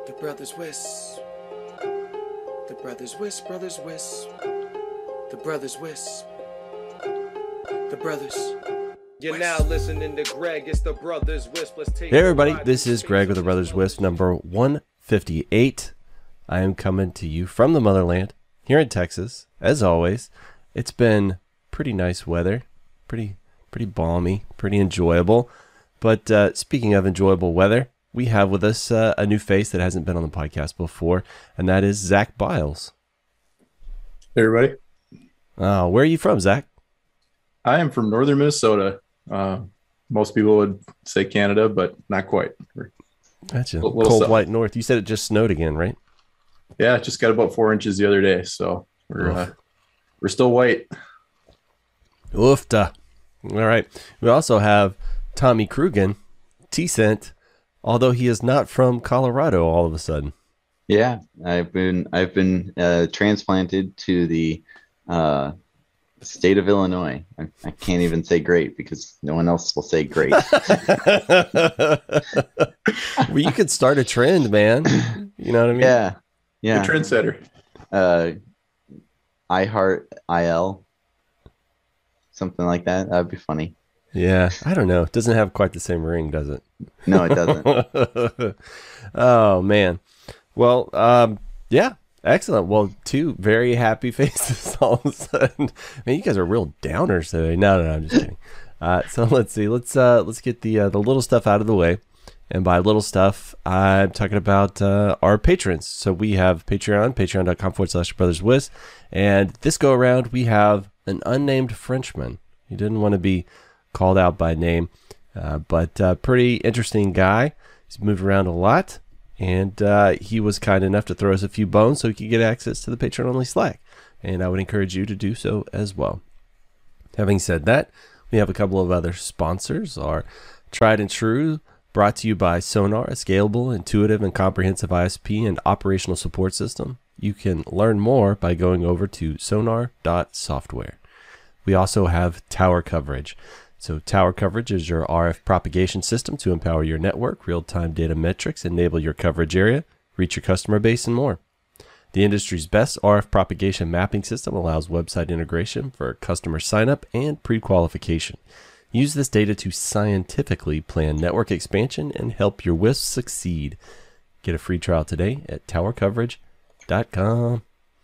The brothers Wisp. The brothers Wisp, brothers Wisp. The brothers Wisp. The brothers. You're now listening to Greg. It's the Brothers Wisp. Let's take Hey everybody, this is Greg with the Brothers Wisp number 158. I am coming to you from the motherland here in Texas. As always, it's been pretty nice weather, pretty balmy, pretty enjoyable. But speaking of enjoyable weather, we have with us a new face that hasn't been on the podcast before, and that is Zach Biles. Hey everybody. Where are you from, Zach? I am from northern Minnesota. Most people would say Canada, but not quite. Gotcha. Little Cold south. white north. You said it just snowed again, right? Yeah, just got about 4 inches the other day, so we're still white. Oofta. All right. We also have Tommy Crugan, T-Cent, although he is not from Colorado all of a sudden. Yeah, I've been transplanted to the state of Illinois. I can't even say great because no one else will say great. Well, you could start a trend, man. You know what I mean? Yeah. Good trendsetter. I heart IL, something like that. That'd be funny. Yeah. I don't know. It doesn't have quite the same ring, does it? No, it doesn't. Oh, man. Well, yeah. Excellent. Well, two very happy faces all of a sudden. Man, you guys are real downers today. No, I'm just kidding. So let's see. Let's get the little stuff out of the way. And by little stuff, I'm talking about our patrons. So we have Patreon, patreon.com/brotherswisp. And this go around, we have an unnamed Frenchman. He didn't want to be called out by name, but pretty interesting guy. He's moved around a lot. And he was kind enough to throw us a few bones so he could get access to the Patreon-only Slack. And I would encourage you to do so as well. Having said that, we have a couple of other sponsors. Our Tried and True, brought to you by Sonar, a scalable, intuitive, and comprehensive ISP and operational support system. You can learn more by going over to sonar.software. We also have Tower Coverage. So Tower Coverage is your RF propagation system to empower your network, real-time data metrics, enable your coverage area, reach your customer base, and more. The industry's best RF propagation mapping system allows website integration for customer sign-up and pre-qualification. Use this data to scientifically plan network expansion and help your WISP succeed. Get a free trial today at towercoverage.com.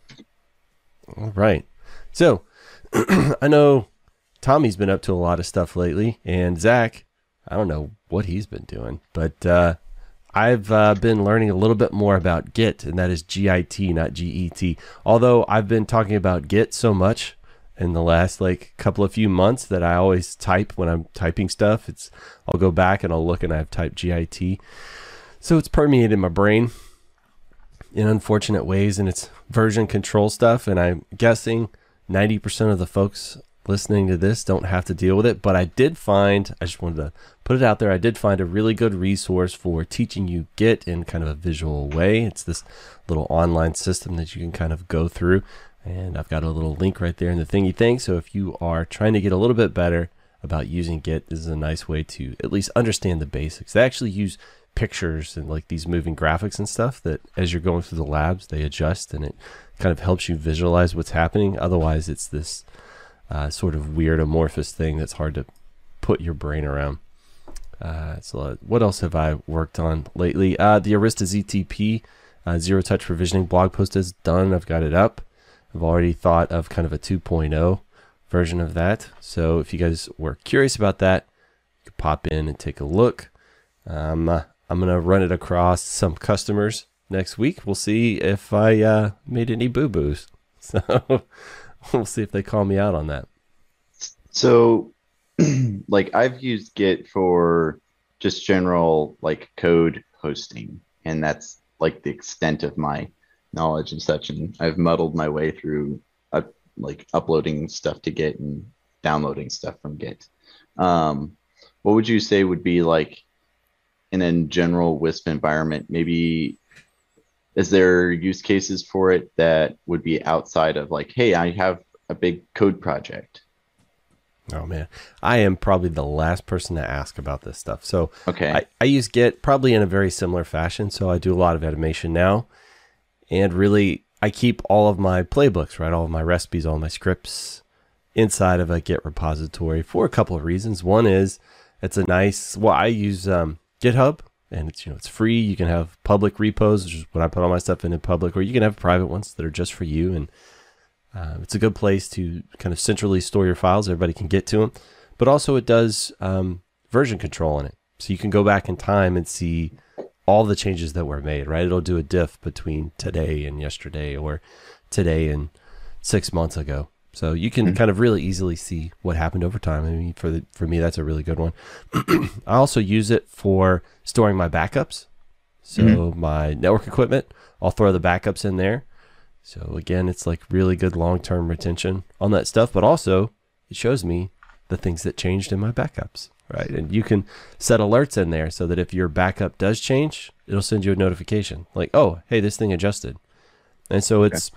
All right. So, I know Tommy's been up to a lot of stuff lately, and Zach, I don't know what he's been doing, but I've been learning a little bit more about Git, and that is G-I-T, not G-E-T. Although I've been talking about Git so much in the last couple of few months that I always type when I'm typing stuff. I'll go back and I'll look and I've typed G-I-T. So it's permeated my brain in unfortunate ways, and it's version control stuff, and I'm guessing 90% of the folks listening to this don't have to deal with it, but I just wanted to put it out there, I did find a really good resource for teaching you Git in kind of a visual way. It's this little online system that you can kind of go through, and I've got a little link right there in the thingy thing. So if you are trying to get a little bit better about using Git, this is a nice way to at least understand the basics. They actually use pictures and these moving graphics and stuff that as you're going through the labs, they adjust, and it kind of helps you visualize what's happening. Otherwise, it's this sort of weird amorphous thing that's hard to put your brain around. So what else have I worked on lately? The Arista ZTP zero touch provisioning blog post is done. I've got it up. I've already thought of kind of a 2.0 version of that. So if you guys were curious about that, you could pop in and take a look. I'm going to run it across some customers next week. We'll see if I made any boo-boos. So we'll see if they call me out on that. So, I've used Git for just general code hosting, and that's the extent of my knowledge and such. And I've muddled my way through uploading stuff to Git and downloading stuff from Git. What would you say would be in a general WISP environment? Maybe is there use cases for it that would be outside of hey, I have a big code project? Oh man, I am probably the last person to ask about this stuff. So Okay. I use Git probably in a very similar fashion. So I do a lot of automation now, and really I keep all of my playbooks, right? All of my recipes, all my scripts inside of a Git repository for a couple of reasons. One is it's a nice, well, I use GitHub, and it's, it's free. You can have public repos, which is when I put all my stuff in public, or you can have private ones that are just for you. And it's a good place to kind of centrally store your files. Everybody can get to them. But also it does version control in it. So you can go back in time and see all the changes that were made, right? It'll do a diff between today and yesterday, or today and 6 months ago. So you can kind of really easily see what happened over time. I mean, for me, that's a really good one. I also use it for storing my backups. So my network equipment, I'll throw the backups in there. So again, it's like really good long-term retention on that stuff, but also it shows me the things that changed in my backups, right? And you can set alerts in there so that if your backup does change, it'll send you a notification like, oh, hey, this thing adjusted. And so it's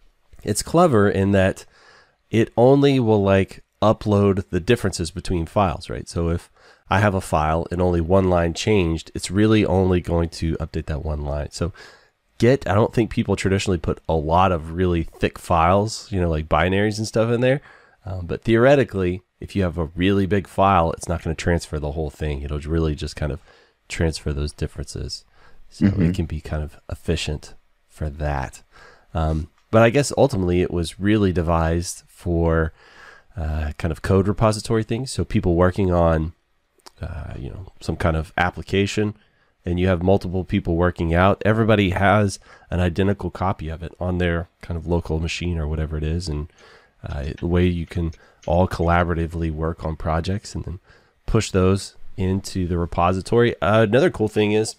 clever in that it only will like upload the differences between files, right? So if I have a file and only one line changed, it's really only going to update that one line. So Git, I don't think people traditionally put a lot of really thick files, like binaries and stuff in there. But theoretically, if you have a really big file, it's not going to transfer the whole thing. It'll really just kind of transfer those differences. So it can be kind of efficient for that. But I guess ultimately it was really devised for kind of code repository things. So people working on, some kind of application, and you have multiple people working out, everybody has an identical copy of it on their kind of local machine or whatever it is. And the way you can all collaboratively work on projects and then push those into the repository. Another cool thing is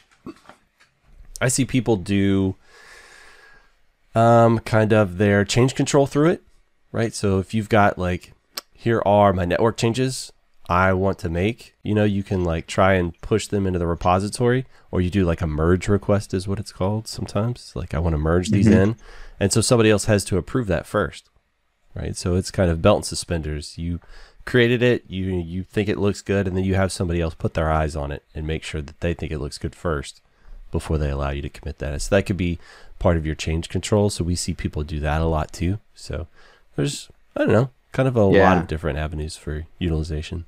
I see people do kind of their change control through it, right? So if you've got like, here are my network changes I want to make, you can like try and push them into the repository, or you do like a merge request is what it's called sometimes. Like I want to merge these in. And so somebody else has to approve that first, right? So it's kind of belt and suspenders. You created it, you think it looks good, and then you have somebody else put their eyes on it and make sure that they think it looks good first before they allow you to commit that. So that could be part of your change control. So we see people do that a lot too. So there's, I don't know, kind of a lot of different avenues for utilization.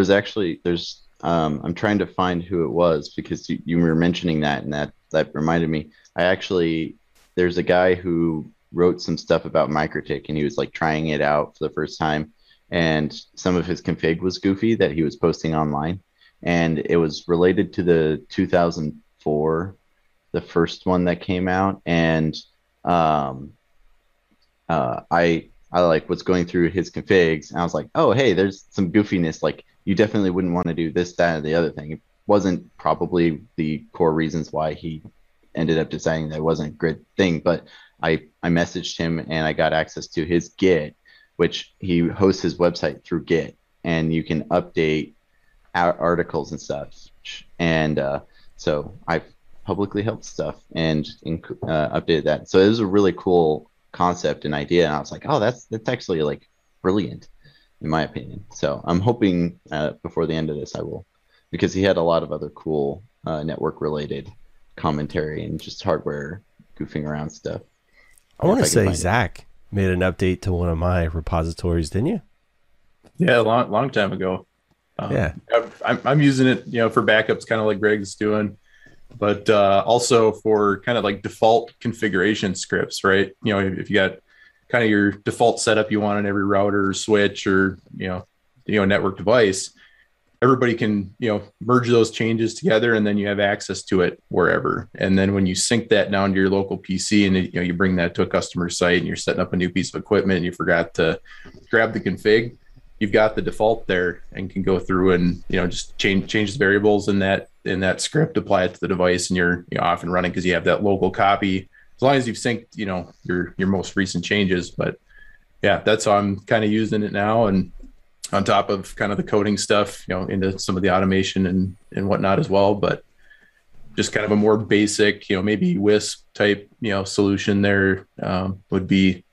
I'm trying to find who it was, because you were mentioning that, and that reminded me. There's a guy who wrote some stuff about MikroTik, and he was like trying it out for the first time, and some of his config was goofy that he was posting online, and it was related to the 2004, the first one that came out, and I like was going through his configs, and I was like, oh, hey, there's some goofiness. Like, you definitely wouldn't want to do this, that, or the other thing. It wasn't probably the core reasons why he ended up deciding that it wasn't a good thing. But I messaged him, and I got access to his Git, which he hosts his website through Git, and you can update articles and stuff. And so I publicly helped stuff and updated that. So it was a really cool concept and idea, and I was like, oh, that's actually like brilliant in my opinion. So I'm hoping before the end of this I will, because he had a lot of other cool network related commentary and just hardware goofing around stuff. I want to say Zach made an update to one of my repositories, didn't you? Yeah, a long time ago. Yeah, I'm using it, for backups, kind of like Greg's doing, but also for kind of like default configuration scripts, right? If you got kind of your default setup you want on every router or switch or network device, everybody can merge those changes together, and then you have access to it wherever. And then when you sync that down to your local PC, and you bring that to a customer site, and you're setting up a new piece of equipment, and you forgot to grab the config, you've got the default there and can go through and just change the variables in that script, apply it to the device, and you're off and running because you have that local copy. As long as you've synced, your most recent changes. But yeah, that's how I'm kind of using it now. And on top of kind of the coding stuff, into some of the automation and whatnot as well. But just kind of a more basic, maybe WISP type, solution there would be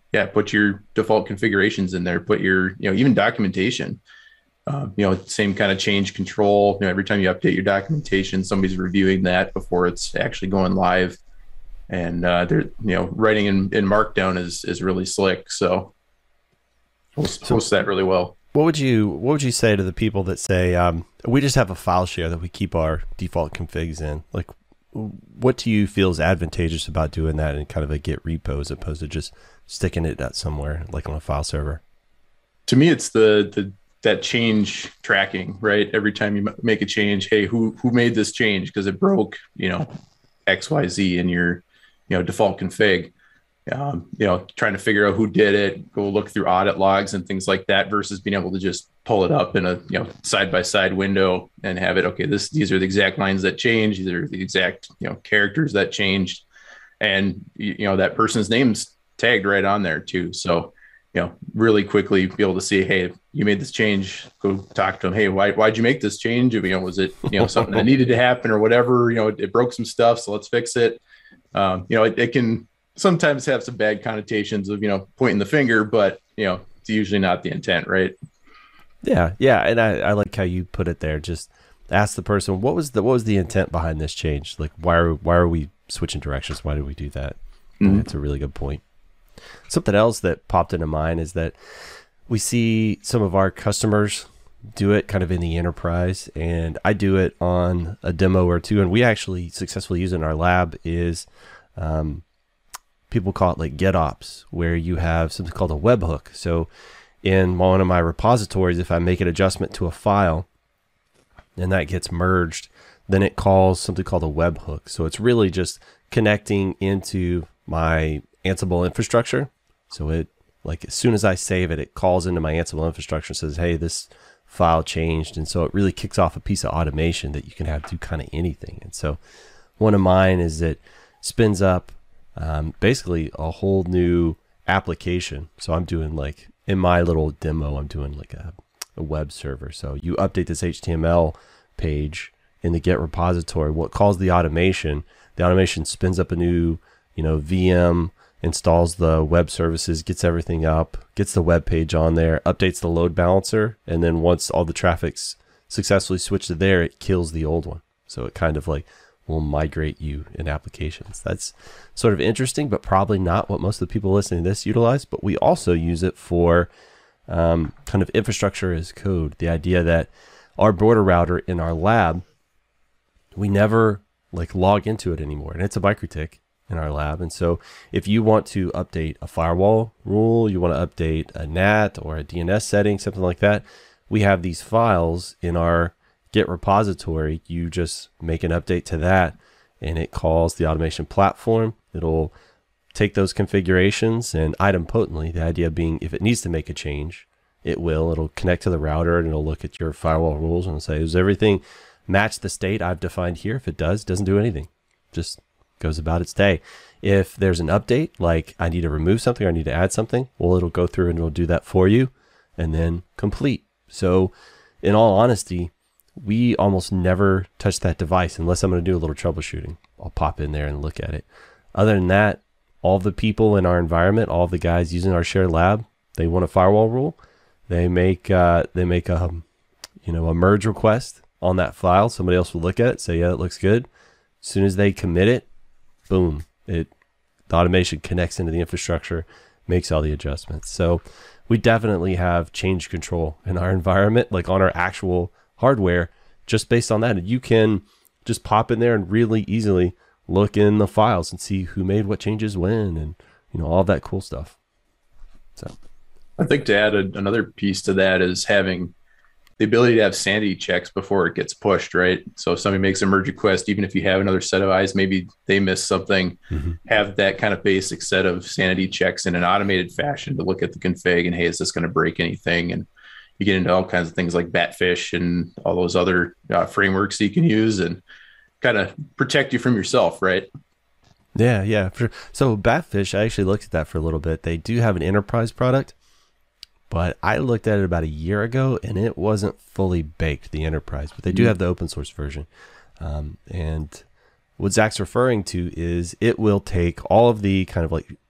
put your default configurations in there, put your, even documentation, same kind of change control. Every time you update your documentation, somebody's reviewing that before it's actually going live. And they're, writing in Markdown is really slick. So host that really well. What would you say to the people that say, we just have a file share that we keep our default configs in? Like, what do you feel is advantageous about doing that in kind of a Git repo as opposed to just sticking it at somewhere like on a file server? To me, it's that change tracking, right? Every time you make a change, hey, who made this change because it broke, XYZ in your, default config. Trying to figure out who did it, go look through audit logs and things like that, versus being able to just pull it up in a side-by-side window and have it, okay, these are the exact lines that changed, these are the exact characters that changed, and that person's name's tagged right on there too. So really quickly be able to see, hey, you made this change, go talk to them, hey, why'd you make this change? Was it something that needed to happen or whatever? It broke some stuff, so let's fix it. It can sometimes have some bad connotations of, pointing the finger, but, it's usually not the intent, right? Yeah. Yeah. And I like how you put it there. Just ask the person, what was the intent behind this change? Like, why are we switching directions? Why did we do that? Mm-hmm. That's a really good point. Something else that popped into mind is that we see some of our customers do it kind of in the enterprise, and I do it on a demo or two, and we actually successfully use it in our lab is, people call it like GitOps, where you have something called a webhook. So in one of my repositories, if I make an adjustment to a file and that gets merged, then it calls something called a webhook. So it's really just connecting into my Ansible infrastructure. So it, like, as soon as I save it, it calls into my Ansible infrastructure and says, hey, this file changed. And so it really kicks off a piece of automation that you can have do kind of anything. And so one of mine is it spins up basically a whole new application. So I'm doing, like, in my little demo, I'm doing like a web server. So you update this HTML page in the Git repository. What calls the automation spins up a new, VM, installs the web services, gets everything up, gets the web page on there, updates the load balancer, and then once all the traffic's successfully switched to there, it kills the old one. So it kind of like will migrate you in applications. That's sort of interesting, but probably not what most of the people listening to this utilize. But we also use it for kind of infrastructure as code. The idea that our border router in our lab, we never like log into it anymore. And it's a MikroTik in our lab. And so if you want to update a firewall rule, you want to update a NAT or a DNS setting, something like that, we have these files in our Git repository. You just make an update to that and it calls the automation platform. It'll take those configurations and idempotently, the idea being if it needs to make a change, it'll connect to the router and it'll look at your firewall rules and say, does everything match the state I've defined here? If it does, doesn't do anything. Just goes about its day. If there's an update, like I need to remove something or I need to add something, well, it'll go through and it'll do that for you and then complete. So in all honesty, we almost never touch that device unless I'm going to do a little troubleshooting. I'll pop in there and look at it. Other than that, all the people in our environment, all the guys using our shared lab, they want a firewall rule. They make a merge request on that file. Somebody else will look at it, say, yeah, it looks good. As soon as they commit it, boom, the automation connects into the infrastructure, makes all the adjustments. So we definitely have change control in our environment, like on our actual hardware, just based on that. And you can just pop in there and really easily look in the files and see who made what changes when, and all that cool stuff. So I think to add another piece to that is having the ability to have sanity checks before it gets pushed, right? So if somebody makes a merge request, even if you have another set of eyes, maybe they missed something, have that kind of basic set of sanity checks in an automated fashion to look at the config and, hey, is this going to break anything? And you get into all kinds of things like Batfish and all those other frameworks you can use and kind of protect you from yourself, right? Yeah. So Batfish, I actually looked at that for a little bit. They do have an enterprise product, but I looked at it about a year ago and it wasn't fully baked, the enterprise, but they do have the open source version. And what Zach's referring to is it will take all of the kind of like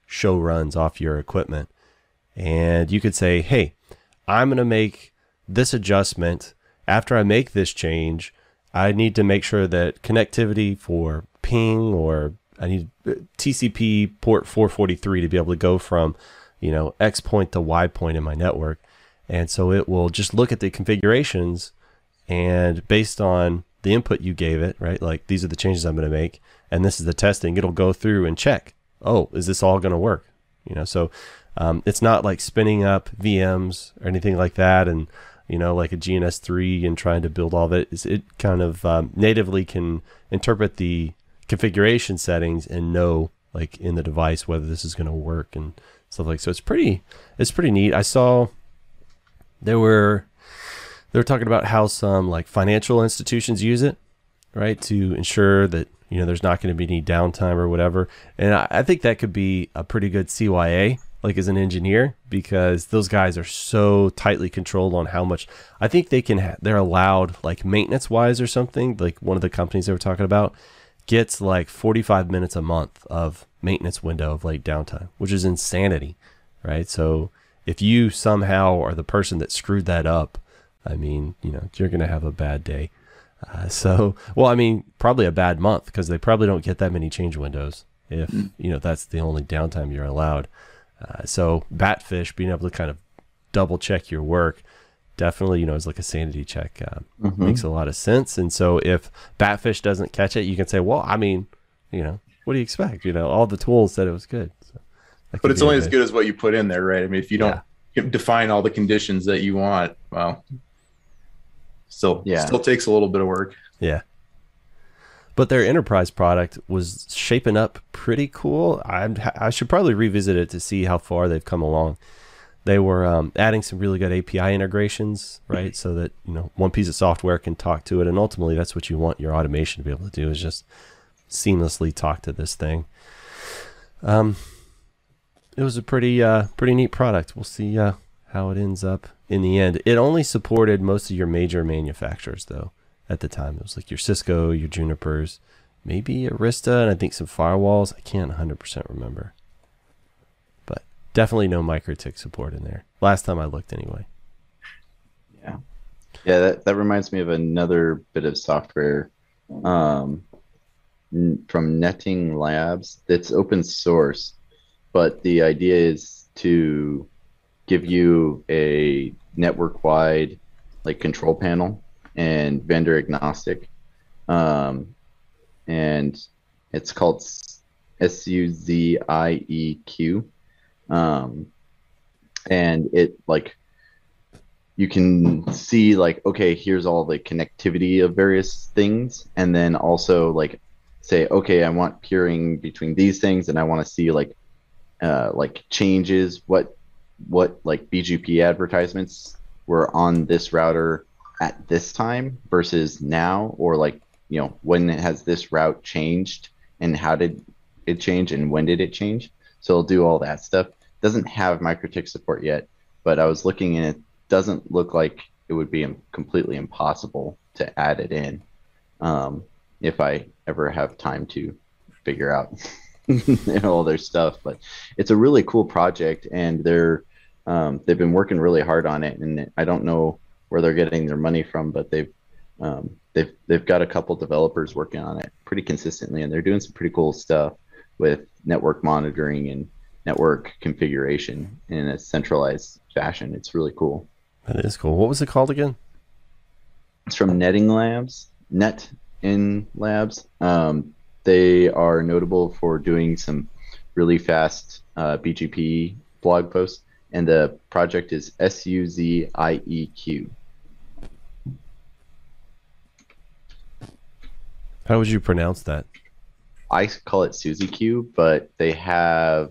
show runs off your equipment. And you could say, hey, I'm going to make this adjustment. After I make this change, I need to make sure that connectivity for ping, or I need TCP port 443 to be able to go from, X point to Y point in my network. And so it will just look at the configurations, and based on the input you gave it, right? Like, these are the changes I'm going to make, and this is the testing. It'll go through and check, oh, is this all going to work? So it's not like spinning up VMs or anything like that, and like a GNS3 and trying to build all that. It kind of natively can interpret the configuration settings and know, like, in the device whether this is going to work and stuff like. So it's pretty neat. I saw they were talking about how some, like, financial institutions use it, right, to ensure that there's not going to be any downtime or whatever. And I think that could be a pretty good CYA, like, as an engineer, because those guys are so tightly controlled on how much. I think they're allowed, like, maintenance wise or something. Like, one of the companies they were talking about gets like 45 minutes a month of maintenance window of late downtime, which is insanity, right? So if you somehow are the person that screwed that up, I mean, you're going to have a bad day. Probably a bad month, because they probably don't get that many change windows if, that's the only downtime you're allowed. So Batfish, being able to kind of double check your work, definitely, is like a sanity check. Makes a lot of sense. And so if Batfish doesn't catch it, you can say, well, what do you expect? All the tools said it was good. So but it's only as good as what you put in there, right? I mean, if you don't define all the conditions that you want, well, still takes a little bit of work. Yeah. But their enterprise product was shaping up pretty cool. I should probably revisit it to see how far they've come along. They were adding some really good API integrations, right? So that, one piece of software can talk to it. And ultimately, that's what you want your automation to be able to do, is just seamlessly talk to this thing. It was a pretty neat product. We'll see how it ends up in the end. It only supported most of your major manufacturers, though. At the time, it was like your Cisco, your Junipers, maybe Arista, and I think some firewalls. I can't 100% remember. But definitely no MikroTik support in there. Last time I looked, anyway. Yeah, that reminds me of another bit of software from Netting Labs. It's open source, but the idea is to give you a network-wide, like, control panel, and vendor agnostic, and it's called SUZIEQ, and it, like, you can see, like, okay, here's all the connectivity of various things, and then also, like, say, okay, I want peering between these things, and I want to see, like changes, what like BGP advertisements were on this router at this time versus now, or, like, when has this route changed, and how did it change, and when did it change? So it'll do all that stuff. Doesn't have MikroTik support yet, but I was looking, and it doesn't look like it would be completely impossible to add it in, if I ever have time to figure out all their stuff. But it's a really cool project, and they've been working really hard on it, and I don't know where they're getting their money from, but they've got a couple developers working on it pretty consistently, and they're doing some pretty cool stuff with network monitoring and network configuration in a centralized fashion. It's really cool. That is cool. What was it called again? It's from Netting Labs. Netting Labs. They are notable for doing some really fast BGP blog posts, and the project is SUZIEQ. How would you pronounce that? I call it SuzyQ, but they have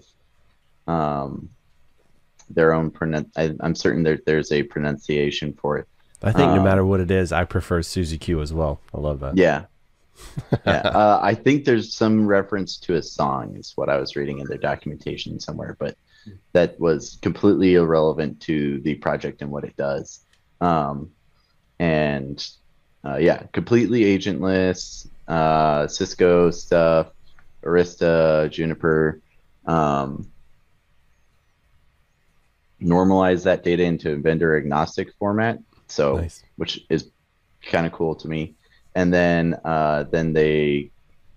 their own I'm certain there's a pronunciation for it. I think no matter what it is, I prefer SuzyQ as well. I love that. Yeah. Yeah. I think there's some reference to a song, is what I was reading in their documentation somewhere, but that was completely irrelevant to the project and what it does. Completely agentless, Cisco stuff, Arista, Juniper, normalize that data into a vendor agnostic format. So, Nice. which is kind of cool to me. And then they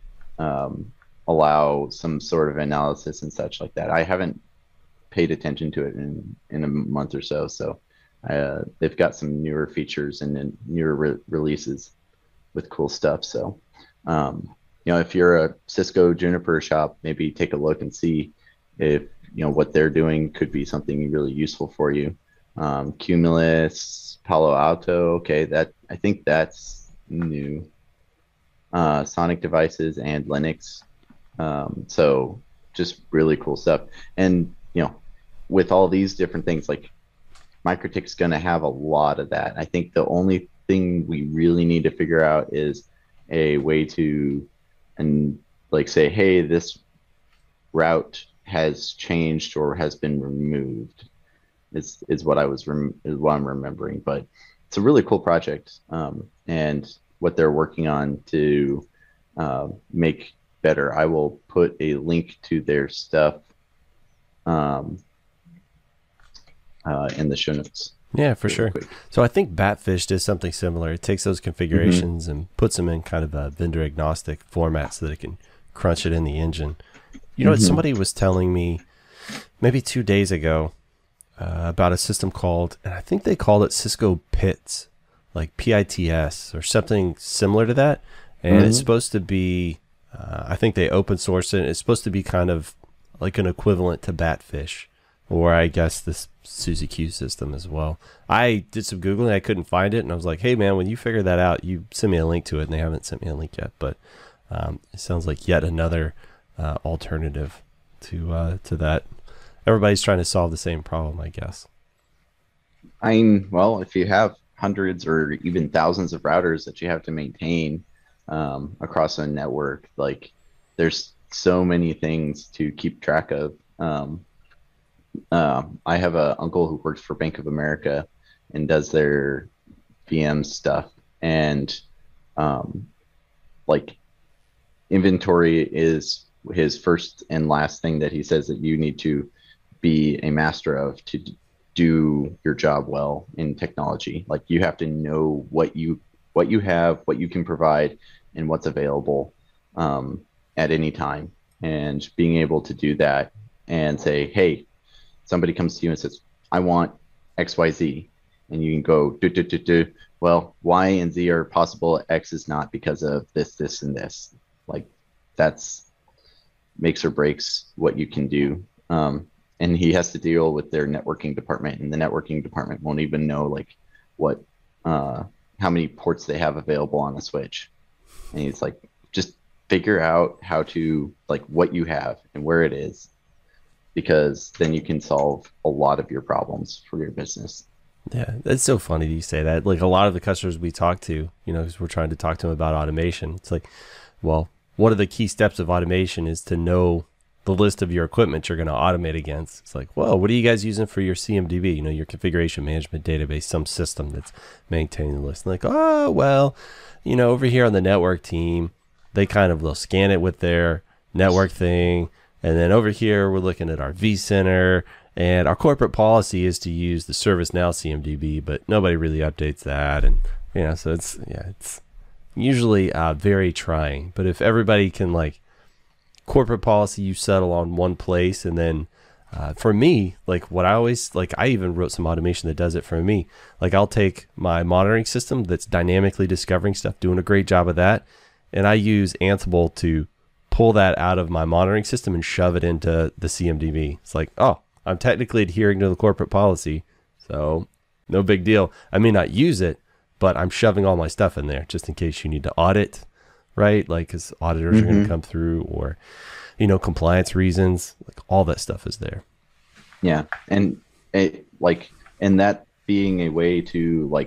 allow some sort of analysis and such like that. I haven't paid attention to it in a month or so. So they've got some newer features and then newer releases with cool stuff. So, if you're a Cisco Juniper shop, maybe take a look and see if, what they're doing could be something really useful for you. Cumulus, Palo Alto. Okay. I think that's new. Sonic devices and Linux. So just really cool stuff. And, with all these different things, like MikroTik's going to have a lot of that. I think the only thing we really need to figure out is a way to, and like say, hey, this route has changed or has been removed is what is what I'm remembering. But it's a really cool project. And what they're working on to make better. I will put a link to their stuff in the show notes. Yeah, for really sure. quick. So I think Batfish does something similar. It takes those configurations and puts them in kind of a vendor agnostic format so that it can crunch it in the engine. You know what? Somebody was telling me maybe 2 days ago about a system called, and I think they called it Cisco Pits, like PITS or something similar to that. And it's supposed to be, I think they open source it. It's supposed to be kind of like an equivalent to Batfish, or I guess this Suzy Q system as well. I did some Googling. I couldn't find it. And I was like, hey, man, when you figure that out, you send me a link to it. And they haven't sent me a link yet. But it sounds like yet another alternative to that. Everybody's trying to solve the same problem, I guess. Well, if you have hundreds or even thousands of routers that you have to maintain across a network, like there's so many things to keep track of. I have an uncle who works for Bank of America and does their VM stuff, and like inventory is his first and last thing that he says that you need to be a master of to do your job well in technology. Like you have to know what you have, what you can provide, and what's available at any time, and being able to do that and say, hey, somebody comes to you and says, I want XYZ, and you can go do. Well, Y and Z are possible, X is not because of this and this. Like that's makes or breaks what you can do. And he has to deal with their networking department, and the networking department won't even know like what how many ports they have available on the switch. And he's like, just figure out how to like what you have and where it is, because then you can solve a lot of your problems for your business. Yeah, it's so funny that you say that. Like a lot of the customers we talk to, because we're trying to talk to them about automation. It's like, well, one of the key steps of automation is to know the list of your equipment you're going to automate against. It's like, well, what are you guys using for your CMDB? Your configuration management database, some system that's maintaining the list. And like, oh, well, over here on the network team, they'll scan it with their network thing. And then over here, we're looking at our vCenter, and our corporate policy is to use the ServiceNow CMDB, but nobody really updates that. And, so it's usually very trying. But if everybody can corporate policy, you settle on one place. And then for me, what I always I even wrote some automation that does it for me. I'll take my monitoring system that's dynamically discovering stuff, doing a great job of that. And I use Ansible to pull that out of my monitoring system and shove it into the CMDB. It's like, oh, I'm technically adhering to the corporate policy, so no big deal. I may not use it, but I'm shoving all my stuff in there just in case you need to audit, right? Because auditors are going to come through, or, compliance reasons, all that stuff is there. Yeah. And and that being a way to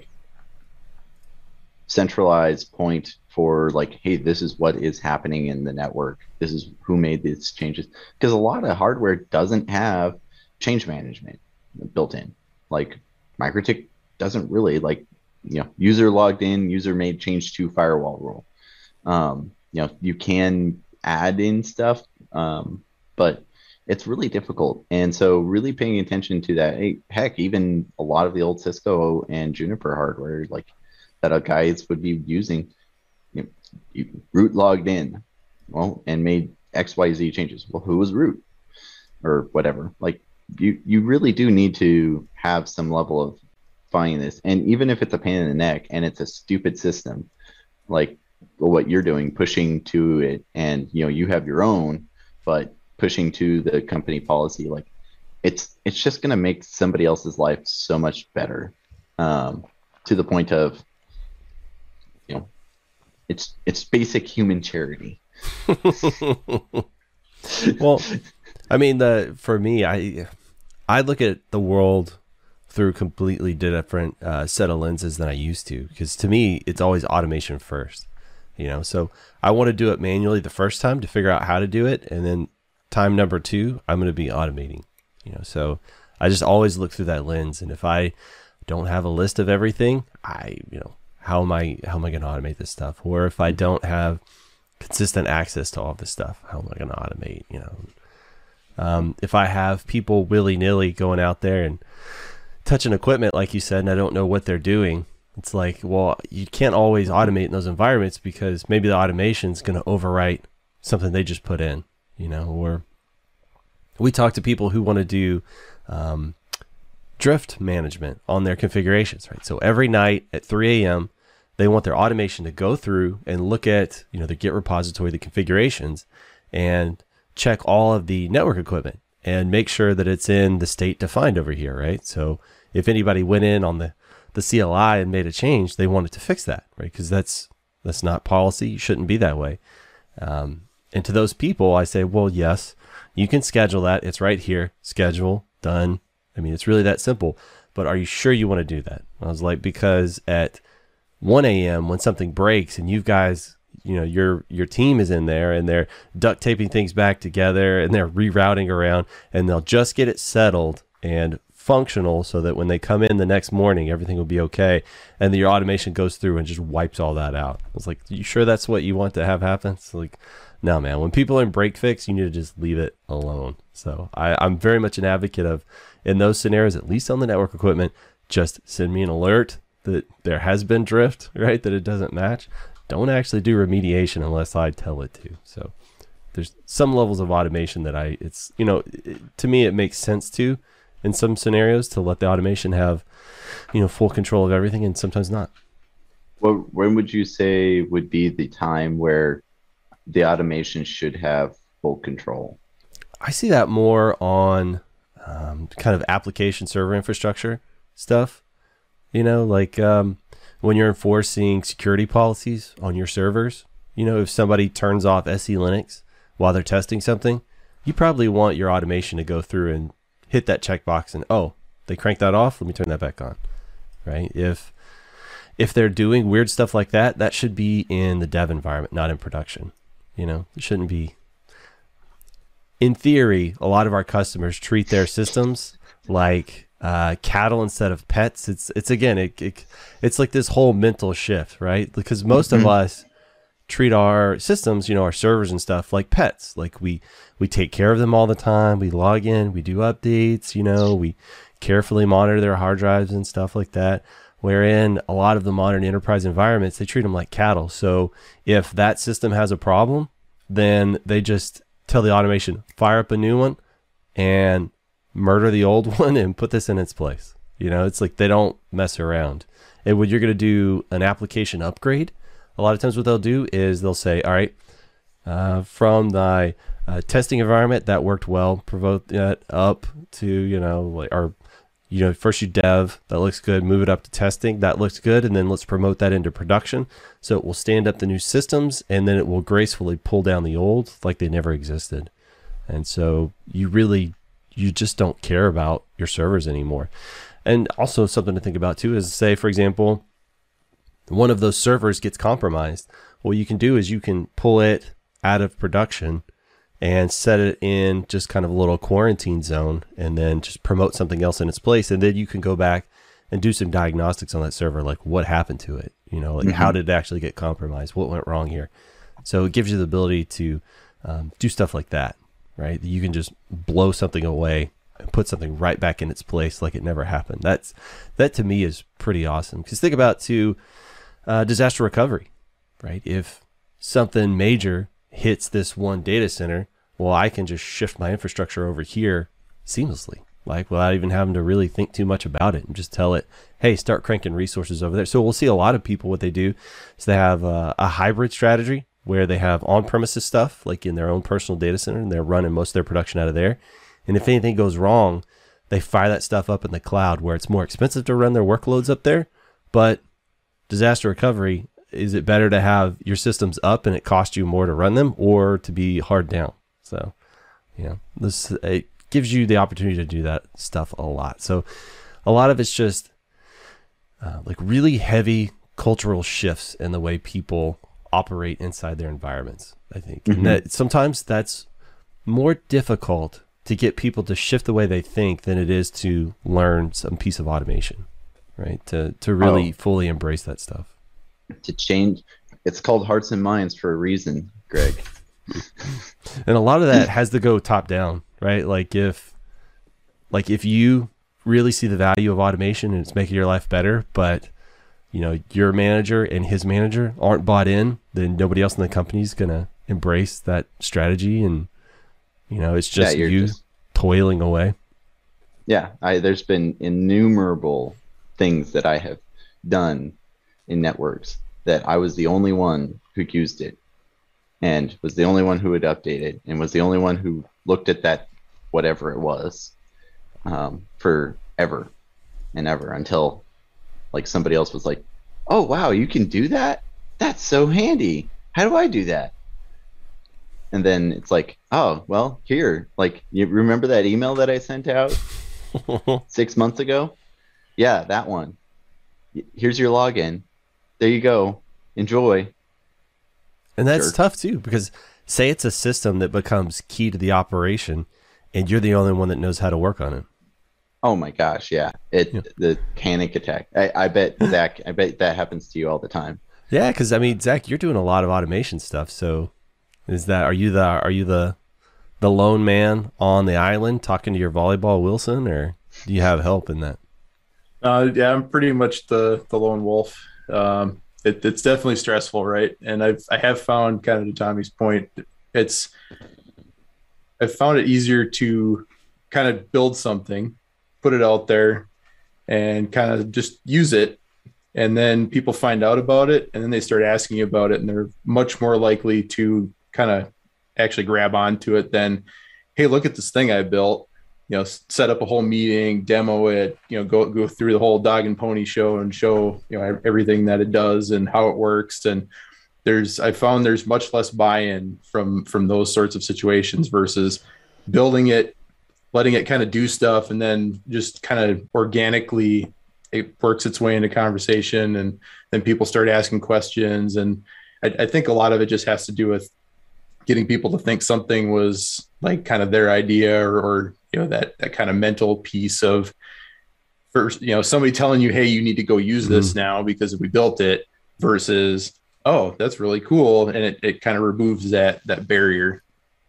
centralize point for hey, this is what is happening in the network. This is who made these changes. Because a lot of hardware doesn't have change management built in. MikroTik doesn't really user logged in, user made change to firewall rule. You can add in stuff, but it's really difficult. And so really paying attention to that, hey, heck, even a lot of the old Cisco and Juniper hardware, like that guys would be using, you root logged in, well, and made XYZ changes. Well, who was root or whatever? Like you really do need to have some level of finding this. And even if it's a pain in the neck and it's a stupid system, like what you're doing, pushing to it, and you have your own, but pushing to the company policy, like it's just going to make somebody else's life so much better, to the point of it's basic human charity. Well, I mean, for me, I look at the world through a completely different set of lenses than I used to, because to me it's always automation first, so I want to do it manually the first time to figure out how to do it, and then time number 2 I'm going to be automating, so I just always look through that lens. And if I don't have a list of everything, how am I going to automate this stuff? Or if I don't have consistent access to all this stuff, how am I going to automate? If I have people willy-nilly going out there and touching equipment, like you said, and I don't know what they're doing, it's like, well, you can't always automate in those environments, because maybe the automation is going to overwrite something they just put in, or we talk to people who want to do drift management on their configurations, right? So every night at 3 a.m., they want their automation to go through and look at, the Git repository, the configurations, and check all of the network equipment and make sure that it's in the state defined over here, right? So if anybody went in on the CLI and made a change, they wanted to fix that, right? Because that's not policy. You shouldn't be that way. And to those people, I say, well, yes, you can schedule that. It's right here. Schedule, done. I mean, it's really that simple. But are you sure you want to do that? I was like, because at 1 a.m. when something breaks and you guys, your team is in there and they're duct taping things back together and they're rerouting around, and they'll just get it settled and functional so that when they come in the next morning, everything will be okay. And then your automation goes through and just wipes all that out. I was like, you sure that's what you want to have happen? It's like, no, man, when people are in break fix, you need to just leave it alone. So I'm very much an advocate of, in those scenarios, at least on the network equipment, just send me an alert that there has been drift, right? That it doesn't match. Don't actually do remediation unless I tell it to. So there's some levels of automation that to me, it makes sense to, in some scenarios, to let the automation have, full control of everything, and sometimes not. Well, when would you say would be the time where the automation should have full control? I see that more on kind of application server infrastructure stuff, like when you're enforcing security policies on your servers. If somebody turns off SE Linux while they're testing something, you probably want your automation to go through and hit that checkbox and, oh, they cranked that off, let me turn that back on, right? If they're doing weird stuff like that, that should be in the dev environment, not in production. It shouldn't be. In theory, a lot of our customers treat their systems like cattle instead of pets. It's again, it's like this whole mental shift, right? Because most of us treat our systems, our servers and stuff, like pets. Like we take care of them all the time. We log in, we do updates, we carefully monitor their hard drives and stuff like that. Wherein a lot of the modern enterprise environments, they treat them like cattle. So if that system has a problem, then they just tell the automation, fire up a new one and murder the old one and put this in its place. It's like they don't mess around. And when you're going to do an application upgrade, a lot of times what they'll do is they'll say, all right, from the testing environment, that worked well, promote that up to, first you dev, that looks good, move it up to testing, that looks good, and then let's promote that into production. So it will stand up the new systems, and then it will gracefully pull down the old like they never existed. And so you just don't care about your servers anymore. And also something to think about too is, say, for example, one of those servers gets compromised. What you can do is you can pull it out of production and set it in just kind of a little quarantine zone, and then just promote something else in its place. And then you can go back and do some diagnostics on that server, like what happened to it, how did it actually get compromised? What went wrong here? So it gives you the ability to do stuff like that. right? You can just blow something away and put something right back in its place like it never happened. That to me is pretty awesome. Because think about disaster recovery, right? If something major hits this one data center, well, I can just shift my infrastructure over here seamlessly, like without even having to really think too much about it, and just tell it, hey, start cranking resources over there. So we'll see a lot of people, what they do is they have a hybrid strategy where they have on-premises stuff, like in their own personal data center, and they're running most of their production out of there. And if anything goes wrong, they fire that stuff up in the cloud, where it's more expensive to run their workloads up there. But disaster recovery, is it better to have your systems up and it costs you more to run them, or to be hard down? So, it gives you the opportunity to do that stuff a lot. So a lot of it's just like really heavy cultural shifts in the way people operate inside their environments, I think. And that sometimes that's more difficult to get people to shift the way they think than it is to learn some piece of automation, right? To really fully embrace that stuff. To change, it's called hearts and minds for a reason, Greg. And a lot of that has to go top down, right? Like if you really see the value of automation and it's making your life better, but your manager and his manager aren't bought in, then nobody else in the company is going to embrace that strategy. And, it's just toiling away. Yeah. There's been innumerable things that I have done in networks that I was the only one who used it, and was the only one who would update it, and was the only one who looked at that, whatever it was, forever and ever, until like somebody else was like, oh, wow, you can do that? That's so handy. How do I do that? And then it's like, oh, well, here, like, you remember that email that I sent out 6 months ago? Yeah, that one. Here's your login. There you go. Enjoy. And that's tough too, because say it's a system that becomes key to the operation and you're the only one that knows how to work on it. Oh my gosh, yeah. The panic attack. I bet, Zach, that happens to you all the time. Yeah, because Zach, you're doing a lot of automation stuff. So are you the lone man on the island talking to your volleyball Wilson, or do you have help in that? Yeah, I'm pretty much the lone wolf. It's definitely stressful, right? And I have found, kind of to Tommy's point, I've found it easier to kind of build something, put it out there, and kind of just use it. And then people find out about it, and then they start asking you about it, and they're much more likely to kind of actually grab onto it than, hey, look at this thing I built. Set up a whole meeting, demo it, go through the whole dog and pony show and show, everything that it does and how it works. And I found there's much less buy-in from those sorts of situations versus building it, letting it kind of do stuff, and then just kind of organically it works its way into conversation, and then people start asking questions. And I think a lot of it just has to do with getting people to think something was like kind of their idea, or that kind of mental piece of first, somebody telling you, hey, you need to go use this now because we built it, versus, oh, that's really cool. And it kind of removes that barrier.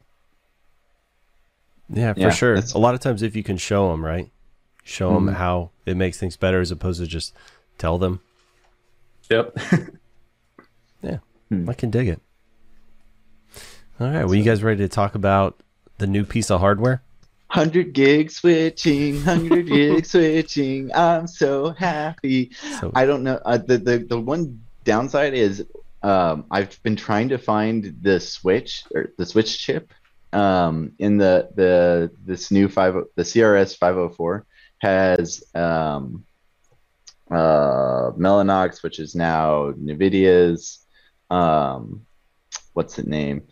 Yeah, for sure. A lot of times if you can show them, right? Show them how it makes things better as opposed to just tell them. Yep. Yeah, I can dig it. All right. Well, you guys ready to talk about the new piece of hardware? 100 gig switching, 100 gig switching. I'm so happy. I don't know. The one downside is I've been trying to find the switch chip in this new the CRS 504 has Mellanox, which is now NVIDIA's. What's the name?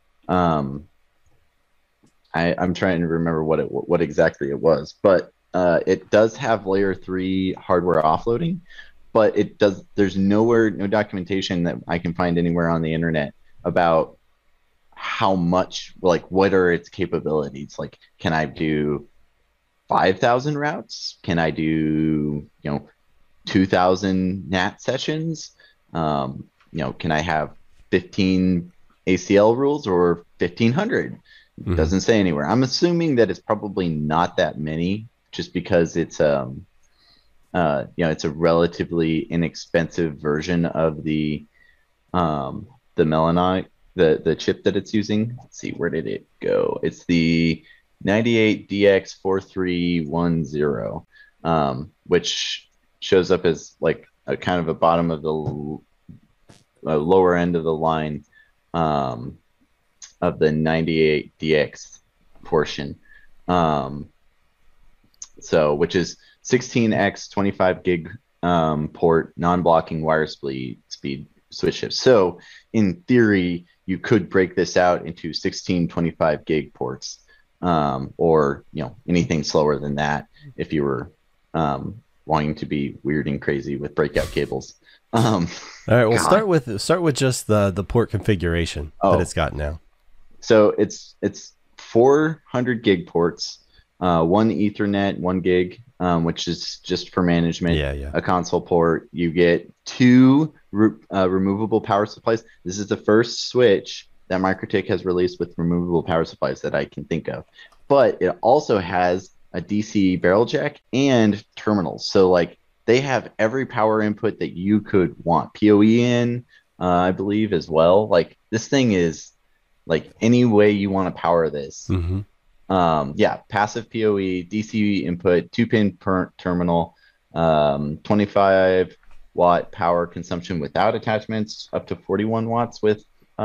I'm trying to remember what exactly it was, but it does have layer 3 hardware offloading, but there's no documentation that I can find anywhere on the internet about how much, like, what are its capabilities. Like, can I do 5,000 routes? Can I do 2,000 NAT sessions? Can I have 15 ACL rules or 1,500? Mhm. Doesn't say anywhere. I'm assuming that it's probably not that many, just because it's it's a relatively inexpensive version of the Mellanox, the chip that it's using. Let's see, where did it go? It's the 98DX4310, which shows up as like a kind of a bottom of the lower end of the line of the 98DX portion. So, which is 16x 25 gig port, non-blocking wire speed switch chip. So, in theory, you could break this out into 16 25 gig ports, or anything slower than that if you were wanting to be weird and crazy with breakout cables. All right, we'll God. start with just the port configuration that it's got now. So it's 400 gig ports, one Ethernet, 1 gig, which is just for management. Yeah. A console port. You get 2 removable power supplies. This is the first switch that MikroTik has released with removable power supplies that I can think of. But it also has a DC barrel jack and terminals. So like they have every power input that you could want. PoE in, I believe, as well. Like this thing is like any way you want to power this. Mm-hmm. Passive PoE, DC input, 2-pin per terminal, 25 watt power consumption without attachments, up to 41 watts with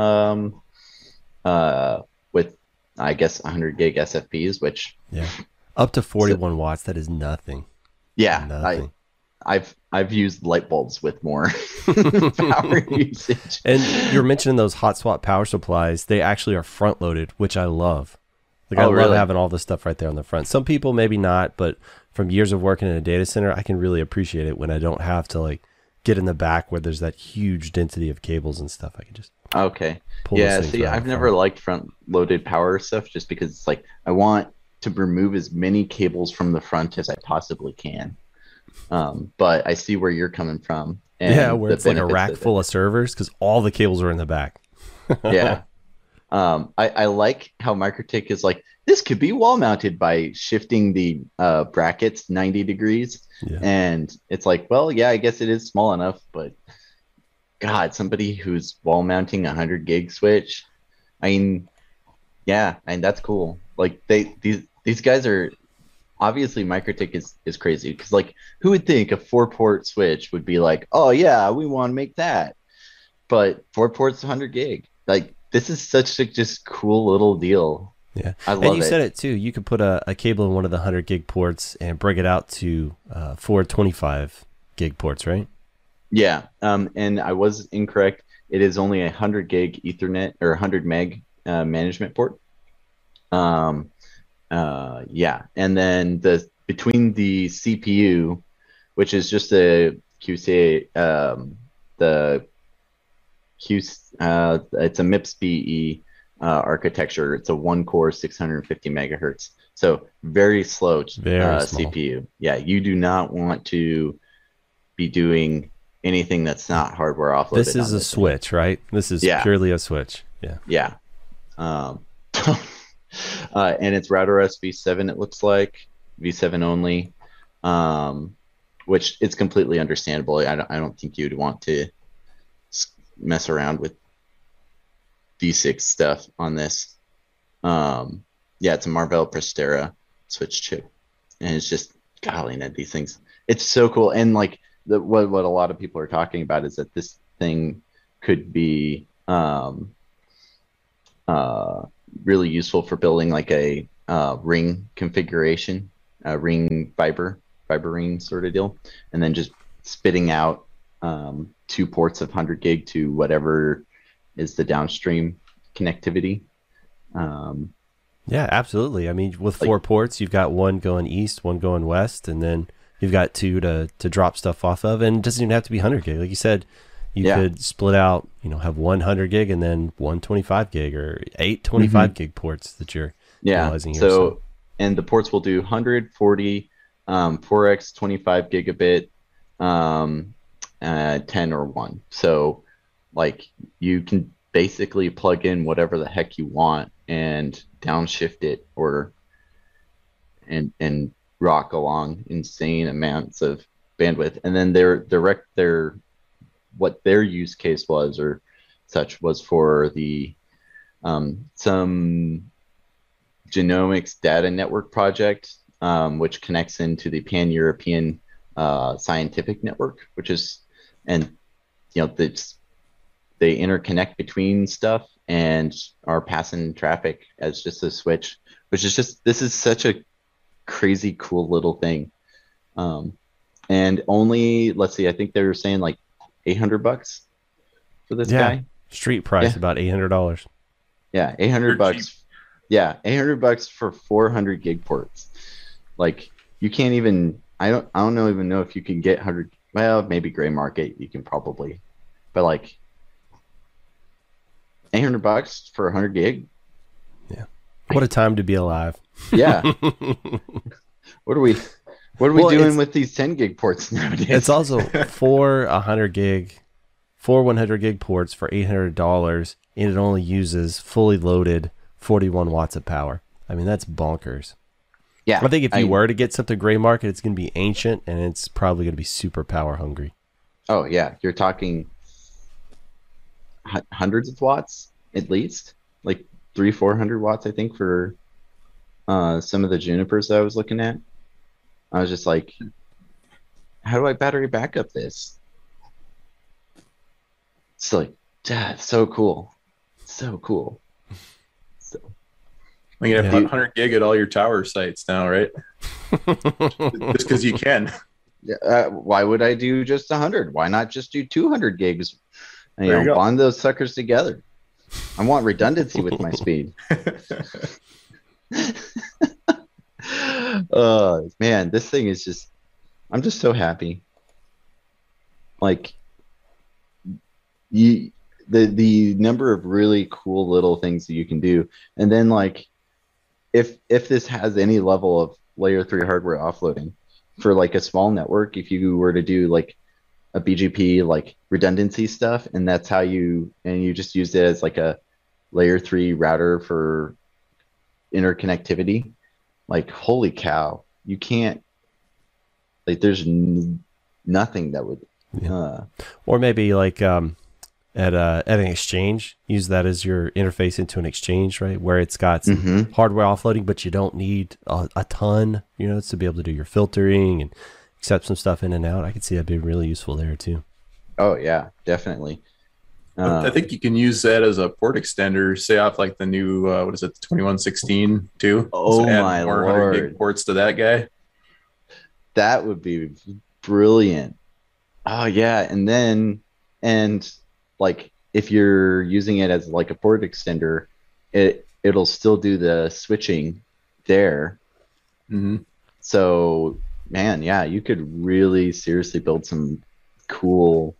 I guess 100 gig SFPs, which up to 41 watts. That is nothing. Nothing. I've used light bulbs with more power usage. And you're mentioning those hot swap power supplies. They actually are front loaded, which I love. Like I love really? having all this stuff right there on the front. Some people maybe not, but from years of working in a data center, I can really appreciate it when I don't have to like get in the back where there's that huge density of cables and stuff. I can just pull those things right I've in never front. liked front loaded power stuff just because it's like I want to remove as many cables from the front as I possibly can. But I see where you're coming from. And Where it's like a rack full of servers because all the cables are in the back. Yeah. I like how MikroTik is like, this could be wall mounted by shifting the brackets 90 degrees. Yeah. And it's like, well, yeah, I guess it is small enough, but God, somebody who's wall mounting 100 gig switch, I mean, yeah, and that's cool. Like these guys are obviously MikroTik is crazy because like who would think a 4-port switch would be like, oh yeah, we want to make that, but 4 ports 100 gig. Like this is such a just cool little deal. Yeah, I love and you it. said it too. You could put a cable in one of the 100 gig ports and break it out to 4 25 gig ports, right? Yeah, and I was incorrect. It is only 100 gig Ethernet or 100 meg management port. And then between the CPU, which is just a QC, it's a MIPS-BE architecture. It's a 1-core 650 megahertz. So very slow Very small. CPU. Yeah, you do not want to be doing anything that's not hardware offloaded. This is a switch, right? This is purely a switch. Yeah. Yeah. And it's router OS v7, it looks like. v7 only. Which is completely understandable. I don't think you'd want to mess around with v6 stuff on this. It's a Marvell Prestera switch chip. And it's just, golly, Ned, these things. It's so cool. And like what a lot of people are talking about is that this thing could be really useful for building like a ring configuration, a ring fiber ring sort of deal, and then just spitting out 2 ports of 100 gig to whatever is the downstream connectivity. Yeah, absolutely. I mean, with 4 ports, you've got one going east, one going west, and then you've got 2 to drop stuff off of, and it doesn't even have to be 100 gig. Like you said, you could split out, have 100 gig and then 125 gig or 8 25 gig ports that you're utilizing here. So, and the ports will do 140, 4x 25 gigabit, 10 or 1. So like you can basically plug in whatever the heck you want and downshift it and rock along insane amounts of bandwidth. And then what their use case was or such was for the some genomics data network project, which connects into the Pan-European scientific network, which is, and they interconnect between stuff and are passing traffic as just a switch, which is just, this is such a crazy cool little thing. And only, let's see, I think they were saying like $800 for this guy. Street price about $800. Yeah, $800. Yeah, $800 for 400 gig ports. Like, you can't even, I don't even know if you can get 100. Well, maybe gray market you can probably, but like $800 for 100 gig. Yeah, what a time to be alive. Yeah. What are we doing with these 10 gig ports nowadays? It's also 100 gig ports for $800, and it only uses fully loaded 41 watts of power. I mean, that's bonkers. Yeah, I think if you were to get something gray market, it's going to be ancient, and it's probably going to be super power hungry. Oh yeah, you're talking hundreds of watts at least, like 300-400 watts, I think, for some of the Junipers that I was looking at. I was just like, how do I battery backup this? It's like, it's so cool. So cool. So, you have 100 gig at all your tower sites now, right? Just because you can. Yeah. Why would I do just 100? Why not just do 200 gigs? And, bond those suckers together. I want redundancy with my speed. Man, this thing is just, I'm just so happy. Like, the number of really cool little things that you can do. And then, like, if this has any level of layer 3 hardware offloading for like a small network, if you were to do like a BGP like redundancy stuff, and that's how you just used it as like a layer 3 router for interconnectivity, like, holy cow, you can't, like, there's nothing that would or maybe like at an exchange, use that as your interface into an exchange, right, where it's got some hardware offloading, but you don't need a ton, to be able to do your filtering and accept some stuff in and out. I could see that being really useful there too. Oh yeah, definitely. I think you can use that as a port extender, say off like the new, what is it, 2116 too? Oh, so my more Lord. 100 gig ports to that guy. That would be brilliant. Oh yeah, and like, if you're using it as like a port extender, it'll still do the switching there. So, man, yeah, you could really seriously build some cool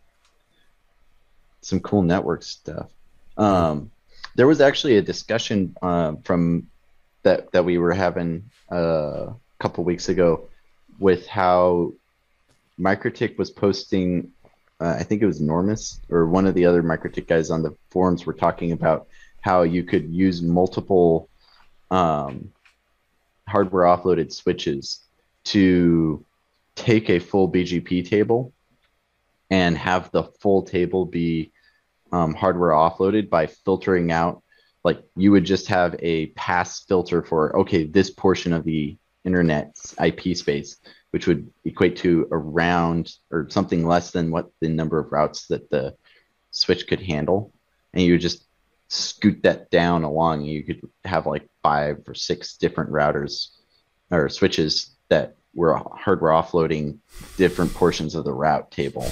network stuff. There was actually a discussion from that we were having a couple weeks ago with how MikroTik was posting. I think it was Normus or one of the other MikroTik guys on the forums were talking about how you could use multiple hardware offloaded switches to take a full BGP table and have the full table be hardware offloaded by filtering out. Like, you would just have a pass filter for, okay, this portion of the internet's IP space, which would equate to around or something less than what the number of routes that the switch could handle. And you would just scoot that down along, and you could have like 5 or 6 different routers or switches that were hardware offloading different portions of the route table.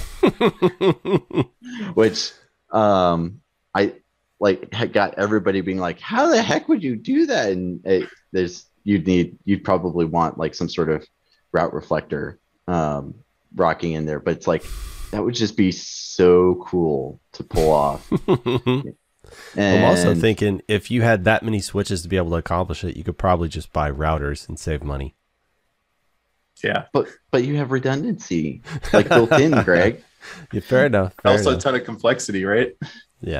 Which I like had got everybody being like, how the heck would you do that? And you'd probably want like some sort of route reflector rocking in there, but it's like, that would just be so cool to pull off. I'm also thinking, if you had that many switches to be able to accomplish it, you could probably just buy routers and save money. Yeah, but you have redundancy like built in, Greg. Yeah, fair enough. A ton of complexity, right? Yeah.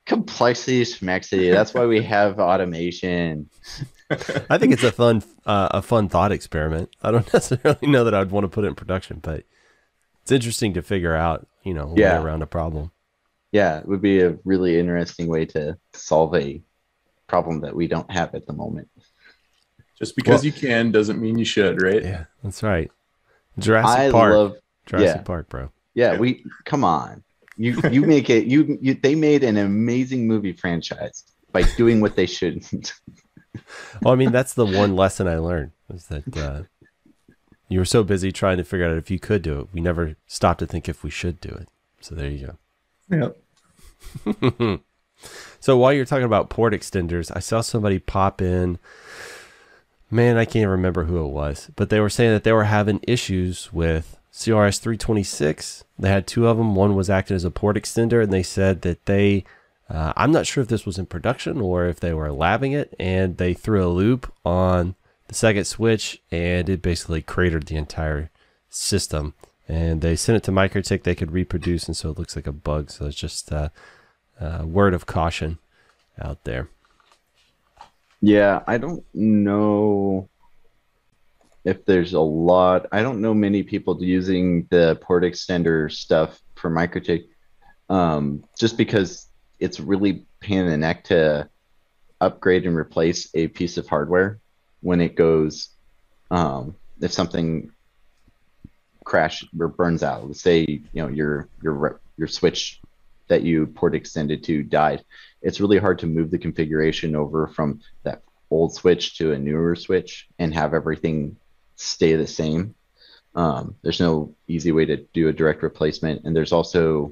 Complexity is complexity. That's why we have automation. I think it's a fun thought experiment. I don't necessarily know that I'd want to put it in production, but it's interesting to figure out, a way Yeah. around a problem. Yeah, it would be a really interesting way to solve a problem that we don't have at the moment. Just because you can doesn't mean you should, right? Yeah, that's right. Jurassic I Park. love Jurassic yeah. Park, bro. Yeah, we come on. You make it you they made an amazing movie franchise by doing what they shouldn't. Well, I mean, that's the one lesson I learned was that you were so busy trying to figure out if you could do it. We never stopped to think if we should do it. So there you Yeah. go. So while you're talking about port extenders, I saw somebody pop in. Man, I can't remember who it was, but they were saying that they were having issues with CRS 326. They had two of them. One was acting as a port extender, and they said that I'm not sure if this was in production or if they were labbing it, and they threw a loop on the second switch, and it basically cratered the entire system. And they sent it to Microtik. They could reproduce, and so it looks like a bug. So it's just a word of caution out there. Yeah, I don't know if there's a lot. I don't know many people using the port extender stuff for Microtik, just because it's really pain in the neck to upgrade and replace a piece of hardware when it goes, if something crashes or burns out. Let's say your switch that you port extended to died. It's really hard to move the configuration over from that old switch to a newer switch and have everything stay the same. There's no easy way to do a direct replacement, and there's also